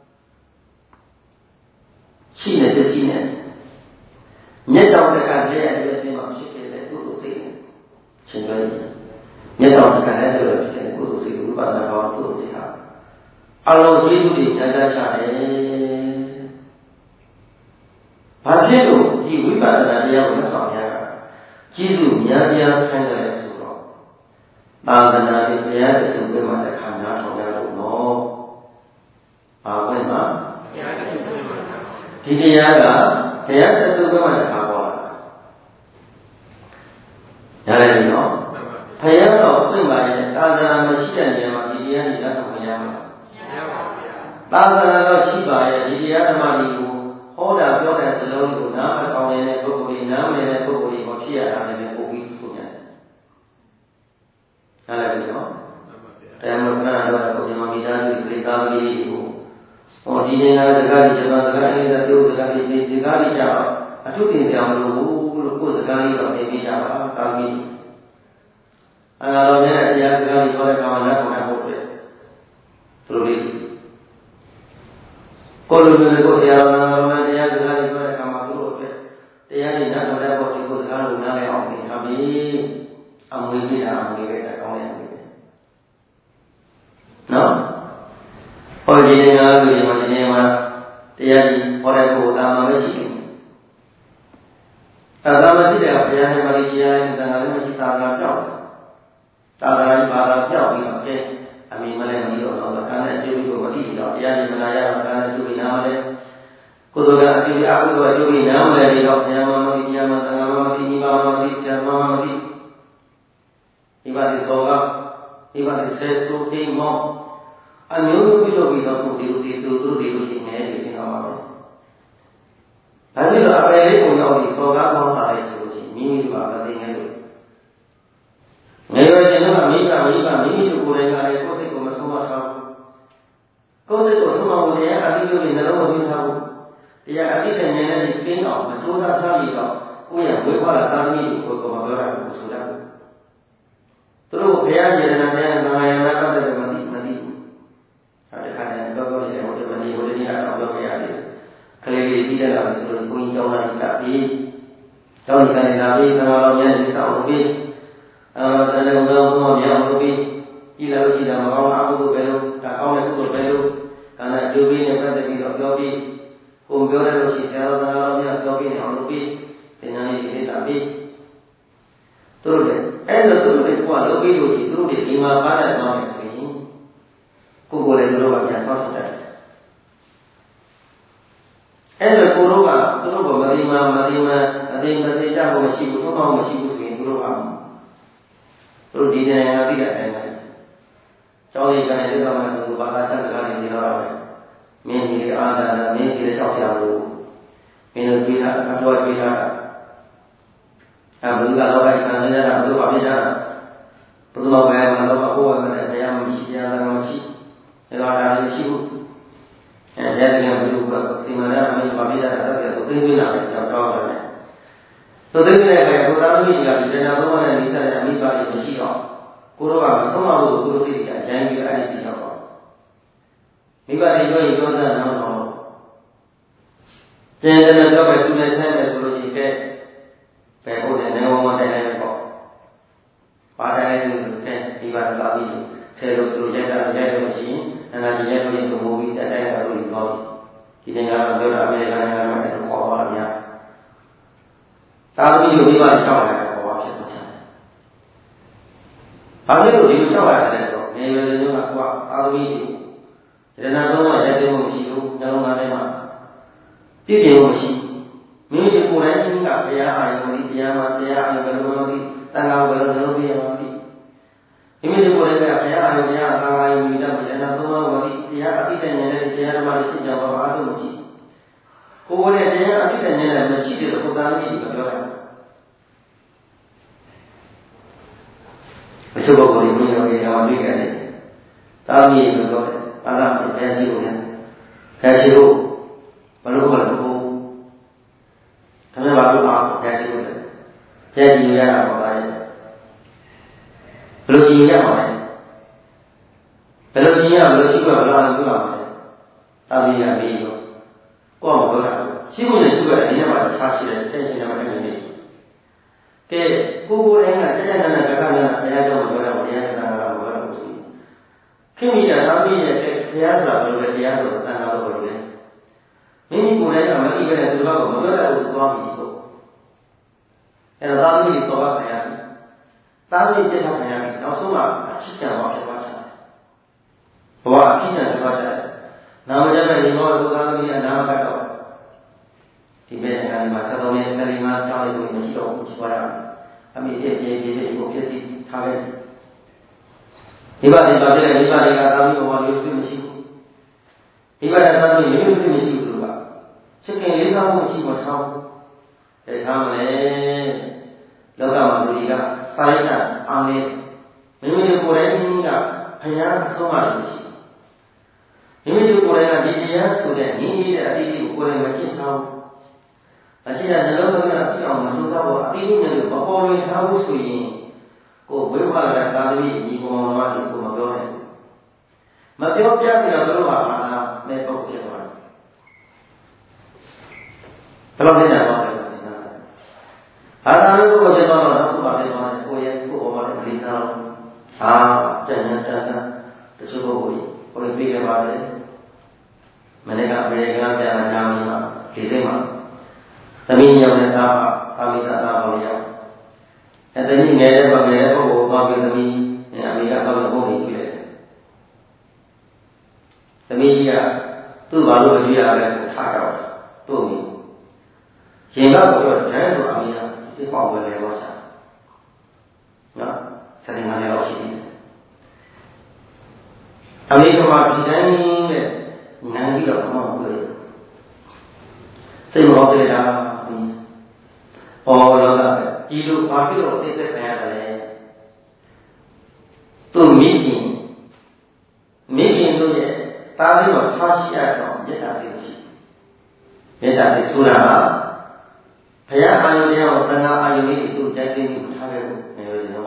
ရှိတဲ့ပစ္စည်းနဲ့မြတ်တော်တက္ကလည်းအတွေ့အကြုံမှာဖြစ်ခဲ့တဲ့ကုသိုလ်စိတ်နဲ့ရှင်ပြောရင်မြတ်တော်တက္ကလည်းဆိုတော့ဖြစ်တဲ့ကုသိုလ်စိတ်ဝိပဿနာဘောကုသိုလ်စိတ်ဟာအလုံးကျေးဇူးတွေညာကြရှာတယ်။ဘာဖြစ်လို့ဒီဝိပဿနာတရားကိုဆောင်ရတာကျေးဇူးများများခံရတယ်ဆိုတော့သာသနာ့တရားအစုပ်ပဲမှာတစ်ခါနားထောင်ရလို့နော်။ဘာပဲမှာတရားအစုပ်ပဲမှာဒီတရားကတရားအစုပ်ပဲမှာတစ်ခါပေါ်လာ။ရတယ်နော်။ဘုရားတော်ပြင့်ပါရဲ့သာသနာမရှိတဲ့နေရာမှာဒီတရားကြီးလက်ဆောင်ရမှာသာသနာတော်ရှိပါရဲ့ဒီတရားဓမ္မတွေကိုဟောတာပြောတဲ့စလုံးကိုနားမကောင်းတဲ့ပုဂ္ဂိုလ်တွေနားမလည်တဲ့ပုဂ္ဂိုလ်တွေကိုဖြစ်ရတာလည်းပို့ပြီးဆိုရတယ်။ဟုတ်တယ်နော်။တရားမခဏတော့ကိုဒီမှာမိသားစုတွေသားသမီးတွေကိုဟောဒီနေ့ကစကားကြီးကျမစကားအင်းတဲ့တို့စကားကြီးဒီစကားကြီးကြတော့အထုတင်ကြမလို့လို့ကိုယ်စကားကြီးတော့ပြင်ပြကြပါသားသမီး။အဲတော့လည်းတရားစကားကြီးပြောတဲ့ကောင်လက်ဆောင်ရဖို့အတွက်သူတို့လေးကိုလိုလိုကိုဆရာတော်များတရားစကားတွေပြောတဲ့အခါမှာသူတို့အတွက်တရားတွေနားထောင်တဲ့ဘောဒီကိုစကားလိုနားလည်အောင်သင်ထားပြီးအမွေပြတာအမွေပဲတောင်းရမယ်နော်ဟောဒီနေရာလူတွေမှာဒီနေရာမှာတရားကြီးဟောတဲ့ကိုသာမန်ပဲရှိတယ်အဲသာမန်ရှိတဲ့ဘုရားနဲ့ပါဠိတရားနဲ့သံဃာလည်းမရှိသာသာကြောက်သာသာကြီးဘာသာကြောက်ပြီးတော့အဲအမိမလည်းမသိတော့တော့ကာနဲ့ကျိုးပြီးတော့မသိတော့တရားဒီမနာရတော့ကာနဲ့ကျိုးပြီးနားမလဲကုသိုလ်ကအတိအကုသိုလ်ကျိုးပြီးနားမလဲတော့ဘုရားမမသိတရားမသံဃာမမသိမိဘမမသိဆရာမမမသိဒီပါတိသောကဒီပါတိဆေသုတိမောအမျိုးမျိုးပြုလုပ်ပြီးတော့သူဒီလိုဒီသူတို့ဒီလိုရှိနေတယ်ရှင်းအောင်ပါပဲ။ဒါပြီးတော့အပယ်လေးပုံတော့ဒီသောကမောတာလေးဆိုလို့ရှိရင်မိမိတို့ကမသိနေလို့ငယ်ရွယ်ခြင်းတော့မိဘမိဘမိမိတို့ကိုယ်တိုင်ကလည်းကိုယ်စိတ်ကိုမဆုံးမထားဘူး။ကိုယ်စိတ်ကိုဆုံးမဖို့တရားအတိအကျနှလုံးမသွင်းထားဘူး။တရားအတိအကျဉာဏ်နဲ့ပြင်းအောင်မကြိုးစားထားပြီးတော့ကိုယ့်ရဲ့ဝိပဿနာသာသမီကိုကိုယ်ကမပြောတာကိုဆိုတတ်ဘူး။သူတို့ဘုရားယေရနာတရားနာယနာပတ်သက်တယ်မသိမသိဘူး။အဲဒါခါကျရင်တော့ပြောရတယ်ဟိုတမဏိဟိုတနည်းအတော့ပြောပြရတယ်။ခလေးလေးပြီးတဲ့လာဆိုလို့ဘုန်းကြီးကျောင်းသားကြီးကပြီးကျောင်းကြီးကနေလာပြီးသံဃာတော်များကြီးဆောင်ပြီးအဲဒါလည်းဘုရားဘုရားမြောက်လို့ပြီးဤလိုရှိတာမကောင်းအကုသိုလ်ပဲလို့ဒါကောင်းတဲ့ကုသိုလ်ပဲလို့ကာဏအကျိုးပေးနဲ့ပတ်သက်ပြီးတော့ပြောပြီးကိုပြောရလို့ရှိဆရာတော်သံဃာတော်များပြောပြီးနေအောင်လုပ်ပြီးသင်္ကန်းလေးတွေလာပြီးသူတို့လည်းအဲ့လိုသူတို့တွေကလုပ်ပြီးလို့ရှိသူတို့တွေဒီမှာပါတဲ့သွားမယ်ဆိုရင်ကိုယ်ကိုယ်လည်းသူတို့ကပြန်ဆောက်ထတယ်အဲ့လိုကိုယ်တို့ကသူတို့ကမတိမာမတိမာအတိမတိကြဖို့မရှိဘူးသုံးအောင်မရှိဘူးဆိုရင်သူတို့ကသူတို့ဒီနိုင်ငံပြည်တဲ့အတိုင်းပဲကျောင်းကြီးကနေလောက်မှဆိုသူဘာသာချက်စကားတွေနေတော့ပဲမင်းကြီးလေးအာသာနာမင်းကြီးလေးကြောက်စရာလို့မင်းတို့ပြေးတာအတော်ပြေးတာအဲဘုရားလောကကြီးခံနေရတာဘုရားပြကြတာဘုရားဘယ်မှာတော့ကိုယ်ကလည်းတရားမရှိတရားလည်းမရှိဒါတော့ဒါလည်းမရှိဘူးအဲတရားကဘုရားကစီမံရအမိဘာပြကြတာတက်တယ်ဆိုသိပြီးလာတယ်ကြောက်တော့တယ်သို့သိတဲ့အခါဘုရားမိကြီးကဒီတရားသုံးပါးနဲ့နိစ္စနဲ့အမိပါတွေမရှိတော့ကိုယ်တော့ကသုံးပါးလို့ကိုယ်စိတ်ကအရင်ပြီးအဲ့ဒီစီတော့မိဘတွေပြောရင်ပြောတဲ့နောက်တော့ကျန်တဲ့တော့ပဲသူလည်းဆိုင်မယ်ဆိုလို့ရှိခဲ့ဘယ်ဟုတ်တယ်နေဝမတိုင်တယ်ပေါ့ပါတိုင်းလို့ကဲမိဘလာပြီးဆယ်လို့သူရိုက်တာရိုက်လို့ရှိရင်အနာကြီးရိုက်လို့ရင်ဘိုးပြီးတက်တိုင်းတော့လို့ပြောဒီနေ့ကတော့ပြောတာအမေရိကန်နိုင်ငံမှာအဲ့လိုခေါ်သွားတာများသာသမီကိုမိဘကြောက်ရတယ်ခေါ်ပါဖြစ်မှာချာဘာလို့လို့ဒီလိုကြောက်ရတယ်လဲဆိုတော့ငယ်ရွယ်စဉ်ကကိုကသာသမီရဏတော့ရိုက်တယ်မရှိဘူးနှလုံးသားထဲမှာပြည့်ပြည့်မရှိမိမိကိုယ်တိုင်ကဘုရားအာရုံနဲ့တရားမှာတရားအာရုံဘယ်လိုမှမသိတန်ခါဘယ်လိုလုပ်ပြရမှာမသိမိမိကိုယ်တိုင်ကဘုရားအာရုံတရားအာရုံမိတတ်တယ်ရဏသုံးပါးမသိတရားအတိတ်ဉာဏ်နဲ့တရားဓမ္မတွေသိကြပါအားလုံးမရှိကိုယ်နဲ့တရားအတိတ်ဉာဏ်နဲ့မရှိတဲ့ပုဂ္ဂိုလ်ကြီးကပြောတာအချုပ်ပုဂ္ဂိုလ်ကြီးမျိုးတွေတော့တွေ့ကြတယ်တာမီးလို့ပြောတယ်ဘာသာပြန်ပြန်ရှိလို့လဲပြန်ရှိလို့ဘလို့ဘလို့ကိုဒါနဲ့ဘာလို့အားပြန်ရှိလို့လဲပြန်ကြည့်ရတာပေါ့ဗျာဘလို့ကြည့်ရမှာလဲဘယ်လိုကြည့်ရဘယ်လိုရှိခွင့်ဘယ်လိုလုပ်ရမလဲတာမီးရမေးတော့ကိုယ်မပြောတာရှိခွင့်နဲ့ရှိခွင့်ဒီနေ့မှခြားရှိတယ်တဲ့ရှင်နဲ့မှအဲ့လိုနေကဲကိုကိုတိုင်းကတက်တက်နာနာကကနာဘုရားကြောင့်ပြောတာဘုရားကနာနာပြောတာကိုရှိခင်မိတာတာမီးရဲ့ဘုရားဆိုတာဘယ်လိုလဲတရားဆိုတာတန်ခါလို့ဘယ်လိုလဲမိမိကိုယ်တိုင်ကမကြည့်ပဲနဲ့သူတို့ကမပြောတတ်ဘူးသွားပြီးပေါ့အဲ့တော့တာမီးစောပါခံရတယ်တာမီးပြတ်ထားခံရတယ်နောက်ဆုံးမှအချစ်ကြံသွားဖြစ်သွားချင်တယ်ဘဝအချစ်ကြံဖြစ်သွားတယ်နာမကျတဲ့ဒီဘောကိုသာသမီးအနာမကတော့ဒီမဲ့အခါဒီမှာဆက်တော်နဲ့ဆက်ပြီးငါကြောင်းရလို့မရှိတော့ဘူးချွာရအမိပြည့်ပြည့်ပြည့်ပြည့်ကိုပြည့်စည်ထားခဲ့ဒီပါဒီပါပြည့်တဲ့ဒီပါတွေကသာသမီးဘဝလေးပြည့်မရှိဘူးဒီပါတဲ့သာသမီးလေးပြည့်မရှိဘူးလို့ကချစ်ခင်လေးစားမှုရှိမှထားဘူးအဲထားမလဲလောကမှာလူတွေကစာရိတ္တအာမေမိမိတို့ကိုယ်တိုင်ကဘုရားအဆုံးအမလို့ရှိမိမိတို့ကိုယ်တိုင်ကဒီတရားဆိုတဲ့ညီညီတဲ့အတိအကျကိုကိုယ်တိုင်မချစ်ထားဘူးအချစ်တဲ့နှလုံးသွင်းတာပြအောင်မစိုးစားဖို့အတိအကျနဲ့မပေါ်လွင်ထားဘူးဆိုရင်ကိုယ်ဝိဝါဒသာသမီညီကောင်မတွေကိုမပြောနိုင်ဘူးမပြောပြပြီးတော့တို့ဟာအာနာမဲ့ပုဂ္ဂိုလ်ဖြစ်သွားတယ်ဘယ်လိုလဲတော့လဲစဉ်းစားတယ်အာနာမဲ့ပုဂ္ဂိုလ်ဖြစ်သွားတော့နောက်ဆုံးပါဖြစ်သွားတယ်ကိုယ်ရဲ့ကိုယ်ပေါ်မှာလည်းမလီစားတော့အာကျန်တဲ့တန်တန်တချို့ပုဂ္ဂိုလ်ကြီးကိုယ်ပြေးခဲ့ပါတယ်မနေ့ကအမေရိကန်ပြန်လာကြမှာဒီစိတ်မှာသမီးရောက်တဲ့သားအာမိသားသားပေါ်ရောက်အဲသမီးငယ်တဲ့ဘငယ်တဲ့ပုဂ္ဂိုလ်သွားပြီးသမီးအမေကတော့ဘုန်းကြီးကြည့်လိုက်တယ်သမီးကြီးကသူ့ဘာလို့ကြည့်ရလဲဆိုထားကြတော့သူ့မိရင်ကတော့ပြောတယ်ဆိုအမေကဒီပေါ့ပဲလဲတော့ချာနော်စနေနေ့လောက်ရှိတယ်အမေကမှဒီတိုင်းနဲ့နန်းပြီးတော့မှမပြောရစိတ်မဟုတ်တဲ့တာဟောလောကဒီလိုဘာဖြစ်လို့သိစိတ်ခံရတယ်လဲသူမိခင်မိခင်တို့ရဲ့တားပြီးတော့ထားရှိရတော့မေတ္တာစိတ်ရှိမေတ္တာစိတ်ဆိုတာကဘုရားအာယုတရားကိုတဏှာအာယုလေးတွေသူ့ကြိုက်သိမှုထားခဲ့ဖို့နေရတယ်တော့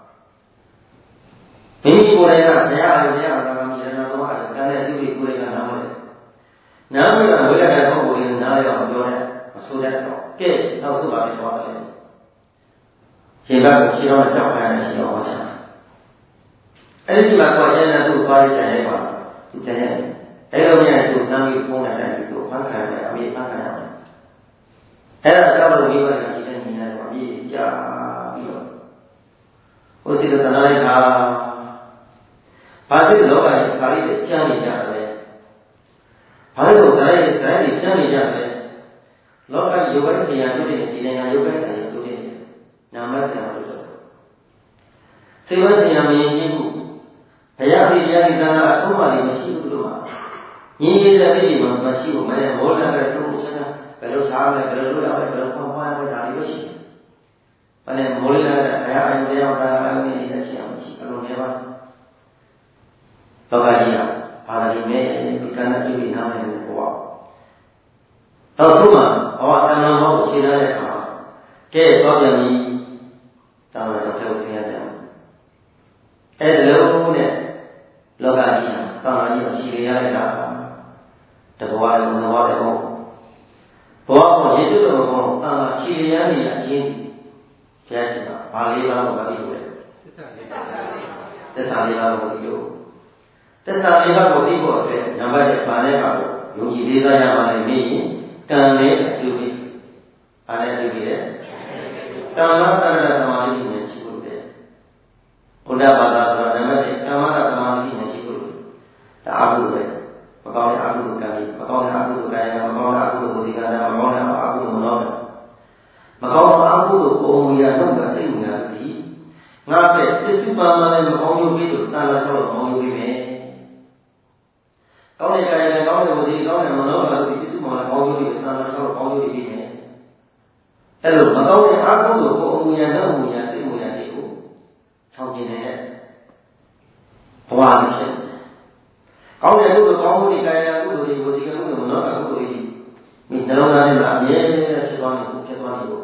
မိမိကိုယ်တိုင်ကဘုရားအာယုတရားကိုတဏှာမြင်တော့တော့အဲ့ဒါနဲ့သူ့ကိုယ်တိုင်ကနားမလဲနားပြီးတော့ဝိရဒပုဂ္ဂိုလ်လေးနားရအောင်ပြောတယ်မဆိုတတ်တော့ကဲနောက်ဆုံးပါဖြစ်သွားတယ်ရှင်ဘကိုရှင်းတော့ကြောက်ခိုင်းရရှိအောင်ဟောချာအဲ့ဒီမှာတော့ကျန်တဲ့သူ့သွားရကြရဲပါသူကြရဲအဲ့လိုများသူတမ်းပြီးဖုံးတဲ့သူဖန်ခံရအမေဖန်ခံရအဲ့ဒါကြောင့်လို့မိဘကဒီတဲ့နေရာတော့အပြည့်ကြာပြီးတော့ဟိုစီတနာလိုက်တာဘာဖြစ်လောကကြီးစာရိတ်ကျမ်းနေကြတယ်ဘာလို့စာရိတ်စာရိတ်ကျမ်းနေကြတယ်လောကကြီးယောဂဆရာတို့တွေဒီနေရာယောဂဆရာတို့တွေနာမဆရာတို့ဆိုစေဝဆရာမင်းကြီးကိုဘုရားပြည့်ရည်သာအဆုံးအမလေးမရှိဘူးလို့မှာညီကြီးတဲ့ပြည်မှာမရှိဘူးမလဲမောလတဲ့သူ့ကိုဆက်ဘယ်လိုစားလဲဘယ်လိုလုပ်ရလဲဘယ်လိုဖွင့်ဖွင့်ရလဲဒါတွေရှိတယ်။ဘာလဲမောလတဲ့ဘုရားအယုံတရားဒါအယုံနေတဲ့အရှိအောင်ရှိအလိုနေပါလောကကြီးကဘာသာရေးနဲ့ဒီကံနဲ့ပြည်နာမယ်လို့ပြော။နောက်ဆုံးမှာဟောအတဏ္ဍမောကိုရှင်းထားတဲ့အခါကဲတော့ပြန်ပြီးတာဝန်တော်ထုတ်ဆင်းရတယ်။အဲဒါလုံးနဲ့လောကကြီးကတာဝန်ကြီးကိုရှင်းရလိုက်တာတဘဝလည်းဘဝလည်းဟုတ်ဘဝကိုယေရှုတော်ကိုတာဝန်ရှင်းရနေတဲ့အချင်းဘုရားရှင်ကဘာလေးပါးတော့မသိဘူးလေသစ္စာလေးပါးကိုသိလို့သစ္စာလေးပါးကိုသိဖို့အတွက်နံပါတ်၁ဘာလဲပါလို့ယုံကြည်လေးစားရပါလိမ့်မည်ကံနဲ့အကျိုးပဲ။အားလည်းသိပြီလေ။ကမ္မတရဏသမာဓိနဲ့ရှိဖို့လေ။ဘုရားဘာသာဆိုတော့နံပါတ်၁ကမ္မတသမာဓိနဲ့ရှိဖို့ဒါအမှုပဲ။မကောင်းတဲ့အမှုကံကြီးမကောင်းတဲ့အမှုကံရမကောင်းတဲ့အမှုကိုစီကံရမကောင်းတဲ့အမှုမနောမကောင်းတဲ့အမှုကိုပုံမူရတော့ကစိတ်ဝင်ရသည်။ငါတဲ့ပစ္စုပန်မှာလည်းမကောင်းရုပ်ပြီးတော့တာလာဆောက်တော့ကောင်းရုပ်ပြီးမယ်။ကောင်းတဲ့ကံရကောင်းတဲ့ဝစီကောင်းတဲ့မနောကလည်းပစ္စုပန်မှာကောင်းရုပ်ပြီးတာလာဆောက်တော့ကောင်းရုပ်ပြီးမယ်။အဲ့လိုမကောင်းတဲ့အမှုကိုပုံမူရတော့မူရစိတ်ဝင်ရတွေကိုချောင်းကျင်တဲ့ဘဝတစ်ဖြစ်။ကောင်းတဲ့ကုသိုလ်ကောင်းမှုတွေကာယကုသိုလ်တွေဝစီကကုသိုလ်မနောကကုသိုလ်တွေဒီနှလုံးသားထဲမှာအမြဲဖြစ်သွားနေဖို့ဖြစ်သွားနေဖို့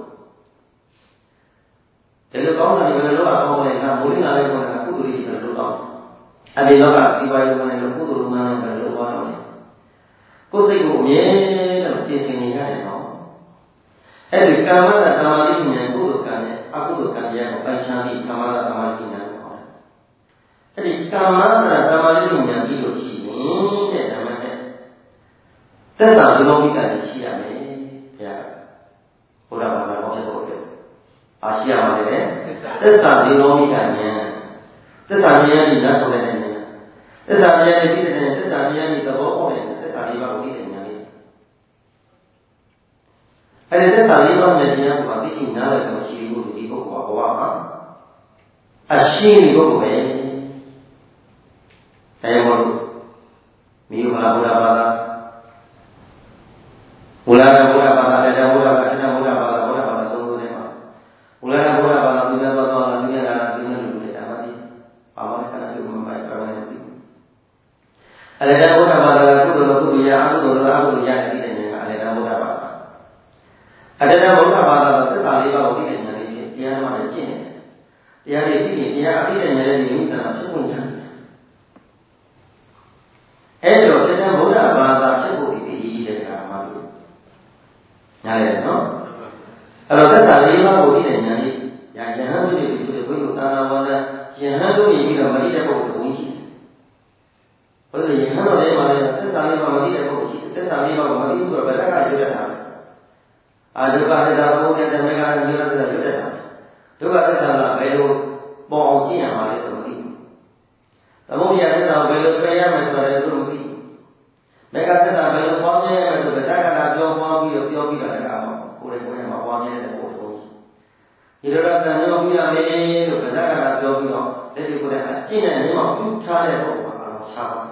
ဒီလိုကောင်းတာတွေဘယ်လိုလုပ်အောင်လဲငါမိုးလင်းလာတဲ့ကောင်းတာကုသိုလ်တွေဘယ်လိုလုပ်အောင်အဒီလောကဒီပါရုံနဲ့လို့ကုသိုလ်မှန်တယ်လို့ပြောတော့ကိုယ်စိတ်ကိုအမြဲတမ်းပြင်ဆင်နေရတယ်နော်အဲ့ဒီကာမတသမာဓိဉာဏ်ကုသိုလ်ကံနဲ့အကုသိုလ်ကံတရားကိုပိုင်ခြားပြီးကာမတသမာဓိဉာဏ်ကိုခေါ်တယ်အဲ့ဒီကာမတသမာဓိဉာဏ်ပြီးလို့ရှိရင်တဲ့ဓမ္မနဲ့သက်သာဒီလိုမိကံရှိရမယ်ဘုရားဘုရားဘာသာဟောဖြစ်ဖို့အတွက်အားရှိရမှာလေသက်သာဒီလိုမိကံဉာဏ်သက်သာဉာဏ်ကြီးလက်ပေါ်တဲ့ဉာဏ်သက်သာဉာဏ်ကြီးပြီးတဲ့သက်သာဉာဏ်ကြီးသဘောပေါက်တဲ့သက်သာလေးပါးကိုသိတဲ့ဉာဏ်လေးအဲ့ဒီသက်သာလေးပါးနဲ့ဉာဏ်ကသိရှိနားလည်လို့ရှိဘူးဒီပုဂ္ဂိုလ်ကဘဝမှာအရှင်းဒီပုဂ္ဂိုလ်ပဲတရားမို့မိဘဘုရားဘာသာဘုရားဘုရားဘာသာတရားဘုရားဘာသာဘုရားဘာသာဘုရားဘာသာသုံးခုထဲမှာဘုရားဘုရားဘာသာသူများတော်တော်လာသူများလာသူများလူတွေဒါမှဒီဘာမှခဏပြုမပိုက်ပါနဲ့ဒီအလေတရားဘုရားဘာသာကကုသိုလ်ကုသိုလ်ရအကုသိုလ်အကုသိုလ်ရတဲ့တဲ့ဉာဏ်ကအလေတရားဘုရားဘာသာအလေတရားဘုရားဘာသာကသစ္စာလေးပါးကိုသိတဲ့ဉာဏ်လေးဖြင့်တရားမှလည်းကျင့်နေတယ်တရားတွေသိရင်တရားအသိတဲ့ဉာဏ်လေးကိုမိသားစုဝင်ကြတယ်အဲ့တော့တရားဘုရားဘာသာဖြစ်ဖို့ဒီတဲ့ကာမလို့ညားရတယ်နော်အဲ့တော့သက်သာလေးပါးကိုသိတဲ့ဉာဏ်လေးညာယဟန်တို့တွေဆိုတဲ့ဘုရားသာနာဝါဒယဟန်တို့ရပြီးတော့မသိတဲ့ပုဂ္ဂိုလ်ကိုဝင်ရှိတယ်ဘုရားယဟန်တို့လည်းမလည်းသက်သာလေးပါးမသိတဲ့ပုဂ္ဂိုလ်ရှိတယ်သက်သာလေးပါးကိုမသိဘူးဆိုတော့ဘယ်တက်ကရွတ်တတ်တာလဲအာဒုက္ခသစ္စာဘုရားဓမ္မကညွတ်တဲ့ရွတ်တတ်တာဒုက္ခသစ္စာကဘယ်လိုပေါ်အောင်ကျင့်ရမှာလဲဆိုမသိဘူးသမုဒယသစ္စာဘယ်လိုပြရမယ်ဆိုတယ်သူမသိဘူးမေဃသစ္စာဘယ်လိုပွားများရမယ်ဆိုတော့တက္ကတာပြောပွားပြီးတော့ပြောပြီးတော့လည်းအောင်ကိုယ်ရဲ့ကိုယ်ရဲ့မှာပွားများတဲ့ပုဂ္ဂိုလ်ဒီလိုတော့တန်ရုံပြရမယ်လို့ဗဇက်ကတာပြောပြီးတော့လက်ဒီကိုယ်ကအကျင့်နဲ့နေမှာပြုထားတဲ့ပုဂ္ဂိုလ်ကတော့ရှားပါ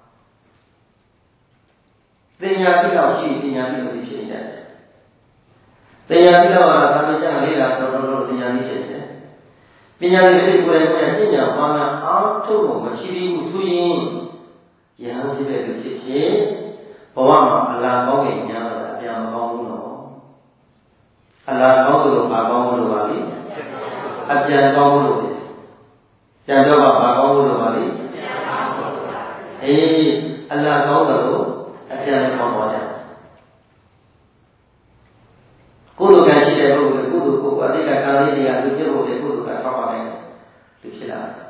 တင်ညာတိတော့ရှိတင်ညာတိလို့ဖြစ်နေတယ်တင်ညာတိတော့ကသာမကျလေးလာတော့တော့တင်ညာတိဖြစ်နေတယ်ပညာလေးတွေကိုယ်ရဲ့ကိုယ်ရဲ့ကျင့်ညာပွားများအားထုတ်လို့မရှိသေးဘူးဆိုရင်ယဟန်ဖြစ်တဲ့လူဖြစ်ဖြစ်ဘဝမှာအလားကောင်းရင်များတော့အပြာမကောင်းဘူးတော့အလားကောင်းလို့ဘာကောင်းလို့ပါလိအပြန်ကောင်းလို့ပြန်တော့ဘာကောင်းလို့ပါလိအေးအလားကောင်းလို့အပြန်ကောင်းပါကြကုသိုလ်ကံရှိတဲ့ပုဂ္ဂိုလ်ကုသိုလ်ကိုအတိတ်ကကာလေးတရားလူဖြစ်ဖို့လေကုသိုလ်ကထောက်ပါနိုင်လူဖြစ်လာတယ်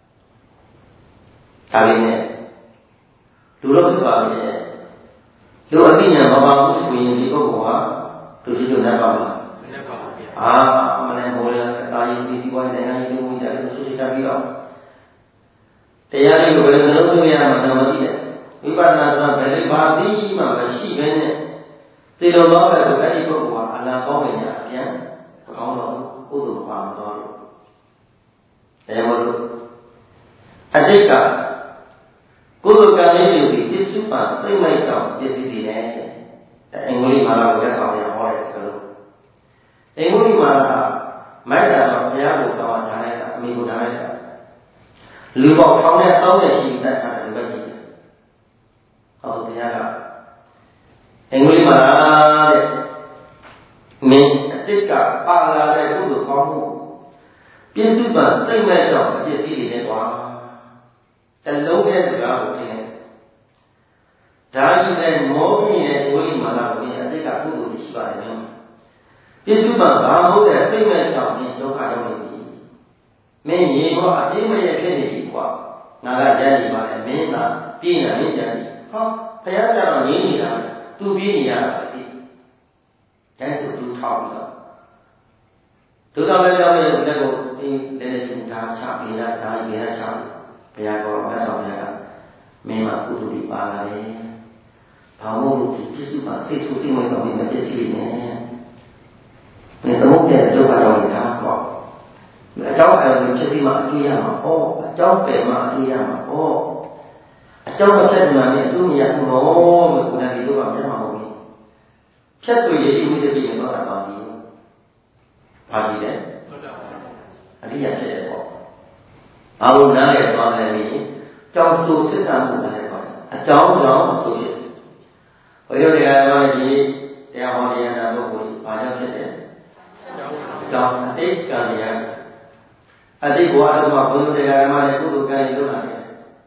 ဒါပေမဲ့လူလို့ဖြစ်ပါလေလူအသိဉာဏ်မပါဘူးဆိုရင်ဒီပုဂ္ဂိုလ်ဟာသူရှိလို့နိုင်ပါမလားမနိုင်ပါဘူး။အာမလည်းမိုးလည်းအသားကြီးပြီးစီးပွားရေးနိုင်ငံရေးလူမှုကြတယ်ဆိုရှိတတ်ပြီးတော့တရားလေးကိုဘယ်လိုနှလုံးသွင်းရမှာတော့မသိတဲ့ဝိပဿနာဆိုတာဘယ်လိုပါပြီးမှမရှိဘဲနဲ့သေတော်တော့ပဲဆိုအဲ့ဒီပုဂ္ဂိုလ်ဟာအလားကောင်းနေကြအပြန်မကောင်းတော့ကုသိုလ်ပါမတော်လို့တရားမလို့အတိတ်ကကုသိုလ်ကံလေးတွေပစ္စုပန်သိမ့်လိုက်တော့ပစ္စည်းတွေနဲ့အင်္ဂလိပ်မှာတော့လက်ဆောင်ရဟောတယ်ဆိုလို့အင်္ဂလိပ်မှာမိုက်တာတော့ဘုရားကိုတောင်းထားလိုက်တာအမိကိုထားလိုက်တာလူပေါင်းထောင်နဲ့တောင်းနဲ့ရှိတတ်တာလည်းပဲရှိတယ်ဟောဘုရားကအင်္ဂလိပ်မှာတဲ့မင်းအတိတ်ကပါလာတဲ့ကုသိုလ်ကောင်းမှုပစ္စုပန်သိမ့်လိုက်တော့ပစ္စည်းတွေနဲ့ကွာတလုံးရဲ့စကားကိုသင်တယ်။ဒါကြီးလည်းမောပြီးရဲ့ဝိလိမာလာကိုအတိတ်ကကုသိုလ်ရှိပါတယ်နော်။ပစ္စုပန်ဘာမဟုတ်တဲ့စိတ်မဲ့ကြောင့်ဒီဒုက္ခရောက်နေပြီ။မင်းရေဘောအပြင်းမရဲ့ဖြစ်နေပြီကွာ။ငါကကြမ်းနေပါလေမင်းသာပြင်းနေကြတယ်။ဟောဘုရားကြောင့်ငြင်းနေတာသူပြင်းနေရတာပဲ။ဒါဆိုသူထောက်ပြီးတော့ဒုက္ခလည်းကြောင့်လည်းလက်ကိုအင်းလည်းလည်းသူဒါချပေးတာဒါကြီးပေးတာချပေးဘုရားကောမြတ်စွာဘုရားကမင်းမှာကုသိုလ်တွေပါလာတယ်။ဘာမို့လို့ဒီပစ္စုပန်စိတ်ဆူစိတ်ဝင်တော့မင်းမပစ္စည်းနေနဲ့။မင်းသမုတ်တဲ့ဒုက္ခရောက်နေတာပေါ့။အကြောင်းအရာကိုဖြစ်စီမှအကျိုးရမှာ။ဩအကြောင်းပယ်မှအကျိုးရမှာ။ဩအကြောင်းမဖြတ်မှမင်းအကျိုးမရဘူးလို့ကိုယ်တိုင်ဒီလိုကမျက်မှောက်ဘူး။ဖြတ်ဆိုရည်ဝိတ္တိနဲ့တော့တာပါပြီ။ဘာကြည့်လဲ။အရိယာဖြစ်တယ်ပေါ့။ဘာလို့နားလဲသွားတယ်လေကြောင်းဆိုစစ်တာမှုလည်းပါအကြောင်းကြောင့်ဆိုဖြစ်ဘုရားတရားတော်ကြီးတရားဟောတရားနာပုဂ္ဂိုလ်ဘာကြောင့်ဖြစ်လဲအကြောင်းအတိတ်ကံတရားအတိတ်ဘဝတုန်းကဘုရားတရားဓမ္မနဲ့ကုသိုလ်ကံတွေလုပ်လာတယ်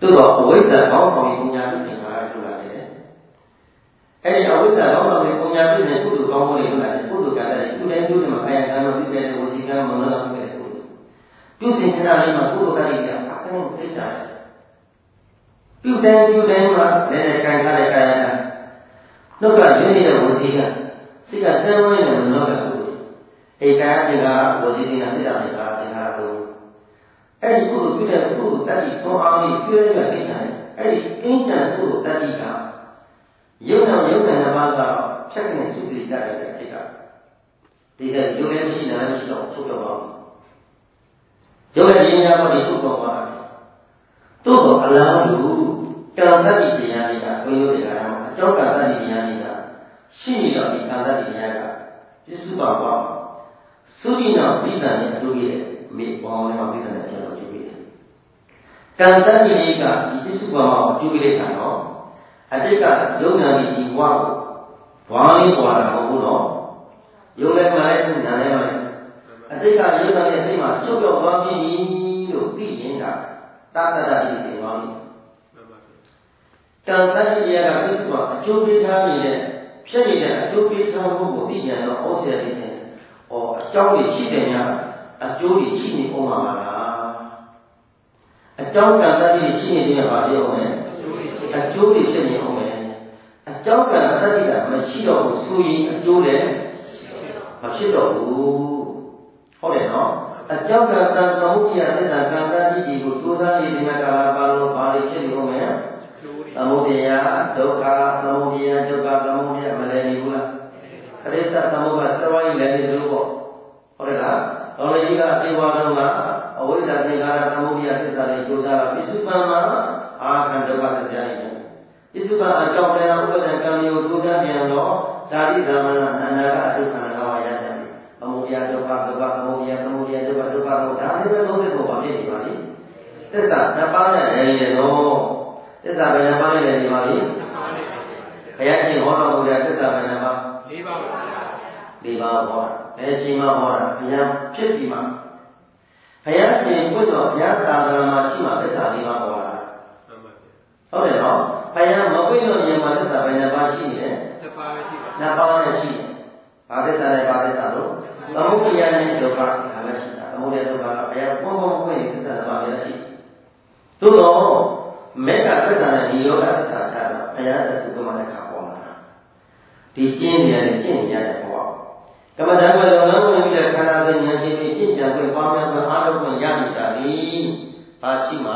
တို့တော့အဝိဇ္ဇာကောင်းဆောင်ပညာပြုနေမှာလို့လာတယ်အဲ့ဒီအဝိဇ္ဇာကောင်းဆောင်ပညာပြုနေကုသိုလ်ကောင်းမှုတွေလို့လာတယ်ကုသိုလ်ကံတွေကုသိုလ်ပြုနေမှာကာယကံတို့ပြုခဲ့တဲ့ဝစီကံမနောကံပြုခဲ့တဲ့ကုသိုလ်ပြုစဉ်ခဏလေးမှာကုသိုလ်ကံတွေကအကန့်သိတာပြုတယ်ပြုတယ်မှာလည်းကံထားတဲ့ကာယကံနှုတ်ကရင်းနေတဲ့ဝစီကံစိတ်ကတန်းဝင်းတဲ့မနောကံကုသိုလ်ဧကံတေကဝစီတိနာစိတ္တမေကာသင်္ခါရတို့အဲ့ဒီကုသိုလ်ပြုတဲ့ကုသိုလ်တတိဆုံးအောင်လေးပြည့်ရတဲ့ကိစ္စနဲ့အဲ့ဒီအင်းတန်ကုသိုလ်တတိကယုံနာယုံနာနှစ်ပါးကတော့ဖြတ်ကနေစုပြီးကြတဲ့အဖြစ်ကဒီကယုံလည်းမရှိတာလည်းမရှိတော့ထုတ်တော့ပါဘူးယုံရဲ့ဉာဏ်ပေါ်ဒီထုတ်တော့ပါသို့တော့အလားတူကံတတိတရားတွေကဘုန်းကြီးတို့ကအကြောင်းကံတတိတရားတွေကရှိနေတော့ဒီကံတတိတရားကပစ္စုပန်ပါသုဒိနာဝိသံနဲ့အကျိုးရဲ့မေဘောင်းနဲ့ဝိသံနဲ့အကျိုးပေးတယ်ကံတတိလေးကဒီပစ္စုပန်မှာအကျိုးပေးတဲ့ခါတော့အတိတ်ကယုံနာပြီးဒီဘဝကိုဘဝလေးပေါ်လာတာမဟုတ်ဘူးနော်ယုံလည်းမလိုက်ဘူးနာလည်းမလိုက်အတိတ်ကယုံနာရဲ့စိတ်မှာချုပ်ပြောက်သွားပြီလို့သိရင်ကတာတတတိစေသွားပြီကံတတိတရားကပစ္စုပန်အကျိုးပေးထားနေတဲ့ဖြစ်နေတဲ့အကျိုးပေးထားမှုကိုသိကြတော့ဩဆရာကြီးစဉ်ဩအကြောင်းတွေရှိတယ်များအကျိုးတွေရှိနေအောင်ပါလားအကြောင်းကံတတိရှိနေတဲ့ဘာပြောမလဲအကျိုးတွေဖြစ်နေအောင်ပဲအကြောင်းကံတတိကမရှိတော့ဘူးဆိုရင်အကျိုးလည်းမဖြစ်တော့ဘူးဟုတ်တယ်နော်အကြောင်းကံတန်သမုဒိယသစ္စာကံတတိကြီးကိုသိုးသားနေတဲ့ကာလပါလို့ဘာတွေဖြစ်နေအောင်လဲသမုဒိယဒုက္ခသမုဒိယဒုက္ခသမုဒိယမလည်းနေဘူးလားအရိစ္ဆသမုပ္ပါသဝိလည်းနေလို့ပေါ့ဟုတ်တယ်လားတော်လည်းကြီးကအဝါတော်ကအဝိဇ္ဇာသင်္ခါရသမုဒိယသစ္စာတွေကြိုးစားတာပစ္စုပန်မှာအာခံဒုက္ခသစ္စာတွေပစ္စုပန်အကြောင်းတရားဥပဒံကံတွေကိုကြိုးစားပြန်တော့ဇာတိဓမ္မနာအနာကအတုခန္ဓာဝါရတဲ့သမုဒိယဒုက္ခဒုက္ခသမုဒိယသမုဒိယဒုက္ခဒုက္ခတော့ဒါလည်းပဲသုံးတဲ့ပုံပါဖြစ်နေပါလိမ့်သစ္စာနှစ်ပါးနဲ့လည်းနေတော့သစ္စာဘယ်နှပါးနဲ့လည်းနေပါလိမ့်ဘုရားရှင်ဟောတော်မူတဲ့သစ္စာဘယ်နှပါး၄ပါးပါ၄ပါးဟောတာဘယ်ရှင်မှဟောတာဘုရားဖြစ်ပြီးမှဘုရားရှင်ဘုရားဘုရားတာဂရမှာရှိမှသစ္စာ၄ပါးဟောတာဟုတ်တယ်နော်ဘုရားမပွင့်လို့ဉာဏ်မှာသစ္စာဘယ်နှပါးရှိနေလဲနှစ်ပါးပဲရှိပါနှစ်ပါးနဲ့ရှိတယ်ဘာသစ္စာလဲဘာသစ္စာလို့သမုဒိယနဲ့ဒုက္ခဒါလည်းရှိတာသမုဒိယဒုက္ခကဘုရားပုံပုံပွင့်သစ္စာတစ်ပါးပဲရှိသို့တော့မေတ္တာသစ္စာနဲ့ဒီယောဂသစ္စာတာဘုရားသစ္စာကမှလည်းခါပေါ်လာဒီကျင့်နေရတယ်ကျင့်နေရတဲ့ဘဝကမ္မဋ္ဌာန်းကိုလုံလောက်ဝင်ပြီးတဲ့ခန္ဓာစဉ်ဉာဏ်ရှိပြီးကျင့်ကြံခွင့်ပေါင်းများခွင့်အားထုတ်ခွင့်ရနေတာလေဘာရှိမှ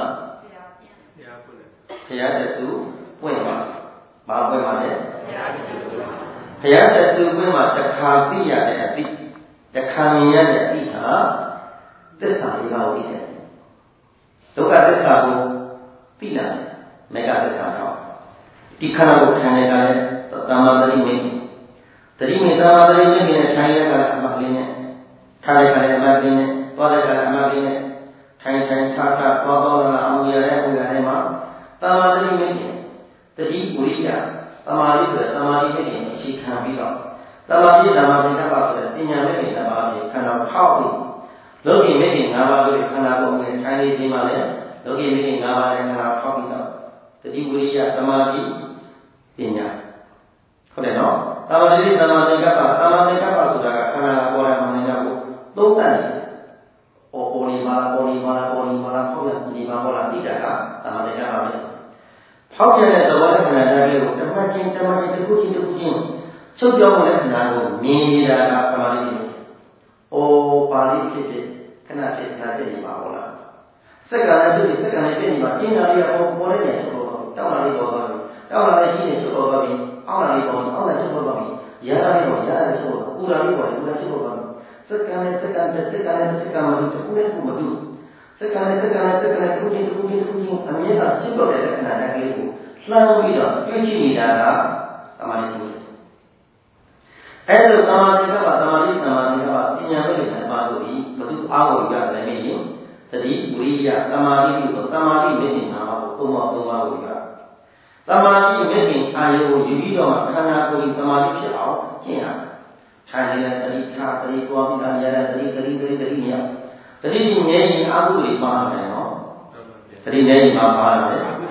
ဘုရားသစ္စာပွင့်ပါဘာပွင့်ပါလဲဘုရားသစ္စာဘုရားသစ္စာပွင့်မှာတစ်ခါသိရတဲ့အသိတစ်ခါမြင်ရတဲ့အသိဟာသစ္စာလေးပါးကိုသိတယ်ဒုက္ခသစ္စာကိုသိလာတယ်မေဃသစ္စာတော့ဒီခန္ဓာကိုခံရတာလေသမ္မာတတိမိတ်တတိမိတ်သမ္မာတတိမိတ်နဲ့ထိုင်ရတာအမှတ်လေးနဲ့ထားရတာအမှတ်လေးနဲ့သွားရတာအမှတ်လေးနဲ့ထိုင်ထိုင်ထားထားသွားသွားလာအမှုရတဲ့အမှုရတဲ့မှာသမ္မာတတိမိတ်တတိဝိရိယသမာဓိဆိုတဲ့သမာဓိမိတ်ကိုအခြေခံပြီးတော့သမာဓိဓမ္မပင်ပါဆိုတဲ့ပညာမိတ်တွေပါပြီးခန္ဓာထောက်ပြီးလောကီမိတ်တွေ၅ပါးလို့ခန္ဓာကိုယ်နဲ့ထိုင်နေခြင်းမှာလေလောကီမိတ်တွေ၅ပါးနဲ့ခန္ဓာထောက်ပြီးတော့တတိဝိရိယသမာဓိပညာဟုတ်တယ်နော်သမာဓိသမာဓိကပ္ပသမာဓိကပ္ပဆိုတာကခန္ဓာပေါ်တဲ့မှန်နေတာကိုသုံးတတ်တယ်။အော်ပေါ်နေပါပေါ်နေပါပေါ်နေပါဖောက်ရနေပါဟောလားတိတာကသမာဓိကပ္ပပဲ။ဖောက်ရတဲ့သဘောနဲ့ခန္ဓာတိုင်းလေးကိုတမတ်ချင်းတမတ်ချင်းတစ်ခုချင်းတစ်ခုချင်းချုပ်ပြောင်းတဲ့ခန္ဓာကိုမြင်နေတာကသမာဓိပဲ။အော်ပါဠိဖြစ်ဖြစ်ခဏဖြစ်ခဏဖြစ်နေပါဟောလား။စက္ကန့်နဲ့ဖြစ်ဖြစ်စက္ကန့်နဲ့ဖြစ်နေပါကျင်းတာလေးကပေါ်ပေါ်တဲ့နေရာချုပ်တော့တောက်လာလေးပေါ်သွားပြီ။တောက်လာလေးကြီးနေချုပ်တော့သွားပြီ။အောက်လာလေးပေါ်အောက်လာချုပ်တော့သွားပြီ။ရာလေးပေါ်ရာလေးချုပ်တော့ပူလာလေးပေါ်ပူလာချုပ်တော့သွားပြီ။စက္ကန့်နဲ့စက္ကန့်နဲ့စက္ကန့်နဲ့စက္ကန့်မှတူတစ်ခုနဲ့တစ်ခုမတူစက္ကန့်နဲ့စက္ကန့်နဲ့စက္ကန့်နဲ့တစ်ခုချင်းတစ်ခုချင်းတစ်ခုချင်းအမြဲတမ်းရှင်းတော့တဲ့ခန္ဓာတိုင်းလေးကိုလှမ်းပြီးတော့တွေ့ကြည့်နေတာကသမာဓိရှိတယ်။အဲလိုသမာဓိကပါသမာဓိသမာဓိကပါပညာမဲ့တဲ့ပါလို့ဒီဘုသူအားကိုရတယ်မင်းရင်တတိဝိရိယသမာဓိကိုသမာဓိမဲ့တဲ့နာမကိုသုံးပါသုံးပါကိုရသမာဓိမဲ့တဲ့အာယုကိုယူပြီးတော့ခန္ဓာကိုယ်သမာဓိဖြစ်အောင်ကျင့်ရထိုင်နေတဲ့တတိထားတတိပွားပြီးသားရတဲ့တတိတတိတတိတတိမြောက်တတိမြဲရင်အာဟုတွေပါမယ်နော်တတိမြဲရင်ပါပါတယ်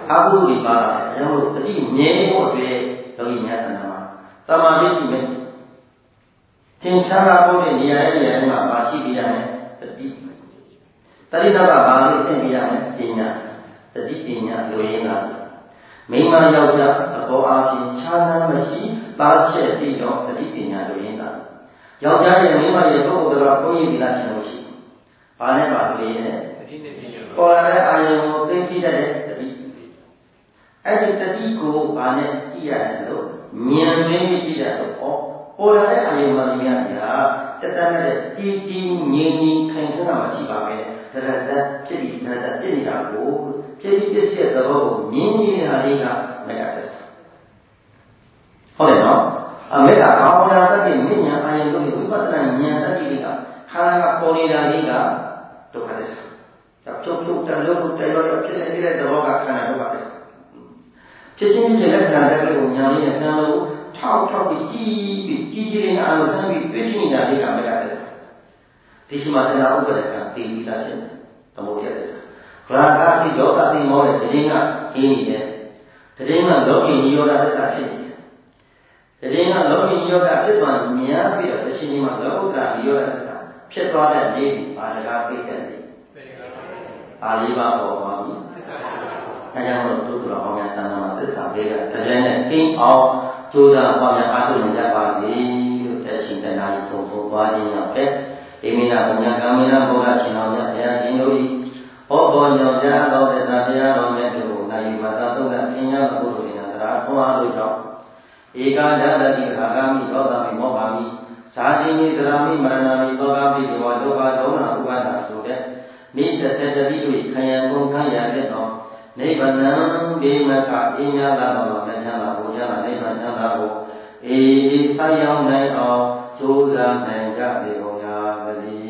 အာဟုရိပါအဲကြောင့်တတိမြဲဖို့အတွက်ယောဂီများတဏ္ဍာမှာတမာရိရှိမယ်သင်္ချာလာဖို့တဲ့နေရာရဲ့နေရာမှာပါရှိပြရမယ်တတိတတိတ္တဘာလေးသင်ပြရမယ်ပညာတတိပညာလိုရင်းကမိမယောက်ျားအပေါ်အားဖြင့်ခြားနားမရှိပါချက်ပြီးတော့တတိပညာလိုရင်းကယောက်ျားရဲ့မိမရဲ့ပုဂ္ဂိုလ်တော်ဘုန်းကြီးဒီလားရှင်လို့ရှိဘာနဲ့ပါလိုရင်းနဲ့ပေါ်လာတဲ့အာယုံကိုသိသိတတ်တဲ့တတိအဲ့ဒီတတိကိုဘာနဲ့ကြည့်ရတယ်လို့ဉာဏ်မင်းကြည့်တယ်လို့ပေါ်လာတဲ့အာယုံမှဒီများညာတတတ်တဲ့ကြီးကြီးငြင်းငြင်းခိုင်ခန့်တာမရှိပါပဲတရဇတ်ဖြစ်ပြီးတရဇတ်ပြည့်နေတာကိုဖြစ်ပြီးပြည့်ရဲ့သဘောကိုမြင်နေတာလေးကမေတ္တာသစ္စာဟုတ်တယ်နော်အမေတ္တာဘာဝနာတတ်တဲ့မြညာအာယုံတို့ဝိပဿနာဉာဏ်တတ်ကြီးကခန္ဓာကပေါ်နေတာလေးကဒုက္ခသစ္စာဖြုတ်ဖြုတ်တန်လို့တရောရောဖြစ်နေတဲ့သဘောကခန္ဓာဒုက္ခသစ္စာဖြစ်ချင်းဖြစ်တဲ့ခန္ဓာတက်ကလေးကိုညာလေးနဲ့တန်လို့ထောက်ထောက်ပြီးကြီးပြီးကြီးကြီးလေးနဲ့အာရုံတန်းပြီးတွေ့ရှိနေတာလေးကမေတ္တာသစ္စာဒီရှိမှတဏှာဥပ္ပဒကတည်ပြီးသားဖြစ်တယ်သမုဒယသစ္စာရာဂတိဒေါသတိမောတဲ့တည်င်းကခင်းနေတယ်တည်င်းကလောကီနိရောဓသစ္စာဖြစ်နေတယ်တည်င်းကလောကီနိရောဓဖြစ်သွားမြင်ပြီးတော့အရှင်ဒီမှာလောကုတ္တရာနိရောဓသစ္စာဖြစ်သွားတဲ့နေ့ဘာလကားပိတ်တဲ့နေ့အာလိပါပေါ်ပါပြီအဲကြောင့်မို့သုတ္တရာဟောများတဏ္ဍာမှာသစ္စာလေးကတကယ်နဲ့ကိန်းအောင်ကျိုးစားဟောများအားထုတ်နေကြပါစေလို့တရှိတနာကြီးသုံးဖို့သွားခြင်းရောက်တဲ့ဒီမိနာဘုံညာကာမိနာဘုရားရှင်တော်မြတ်ဘုရားရှင်တို့ဤဟောပေါ်ညောင်းကြတော်တဲ့တရားတော်မြတ်တို့ကိုနိုင်မှာသာသုံးသပ်သင်ရသောဘုရားတရားဆွမ်းအားလို့ကြောင့်ဧကာဒတတိရာဂမိဒေါသမိမောဟမိဇာတိမိသရမိမရဏမိသောကမိဒီဝဒုက္ခဒုက္ခဥပါဒဆိုတဲ့နိတ္တတတိတို့ခယံကုန်ခံရတဲ့သောနိဗ္ဗာန်ဘေမကအင်းများလာတော်လက်ချမ်းသာဘုရားနိဗ္ဗာန်ချမ်းသာကိုအေးအေးဆိုင်ရောက်နိုင်အောင်ကြိုးစားနိုင်ကြပေကုန်ရာမည်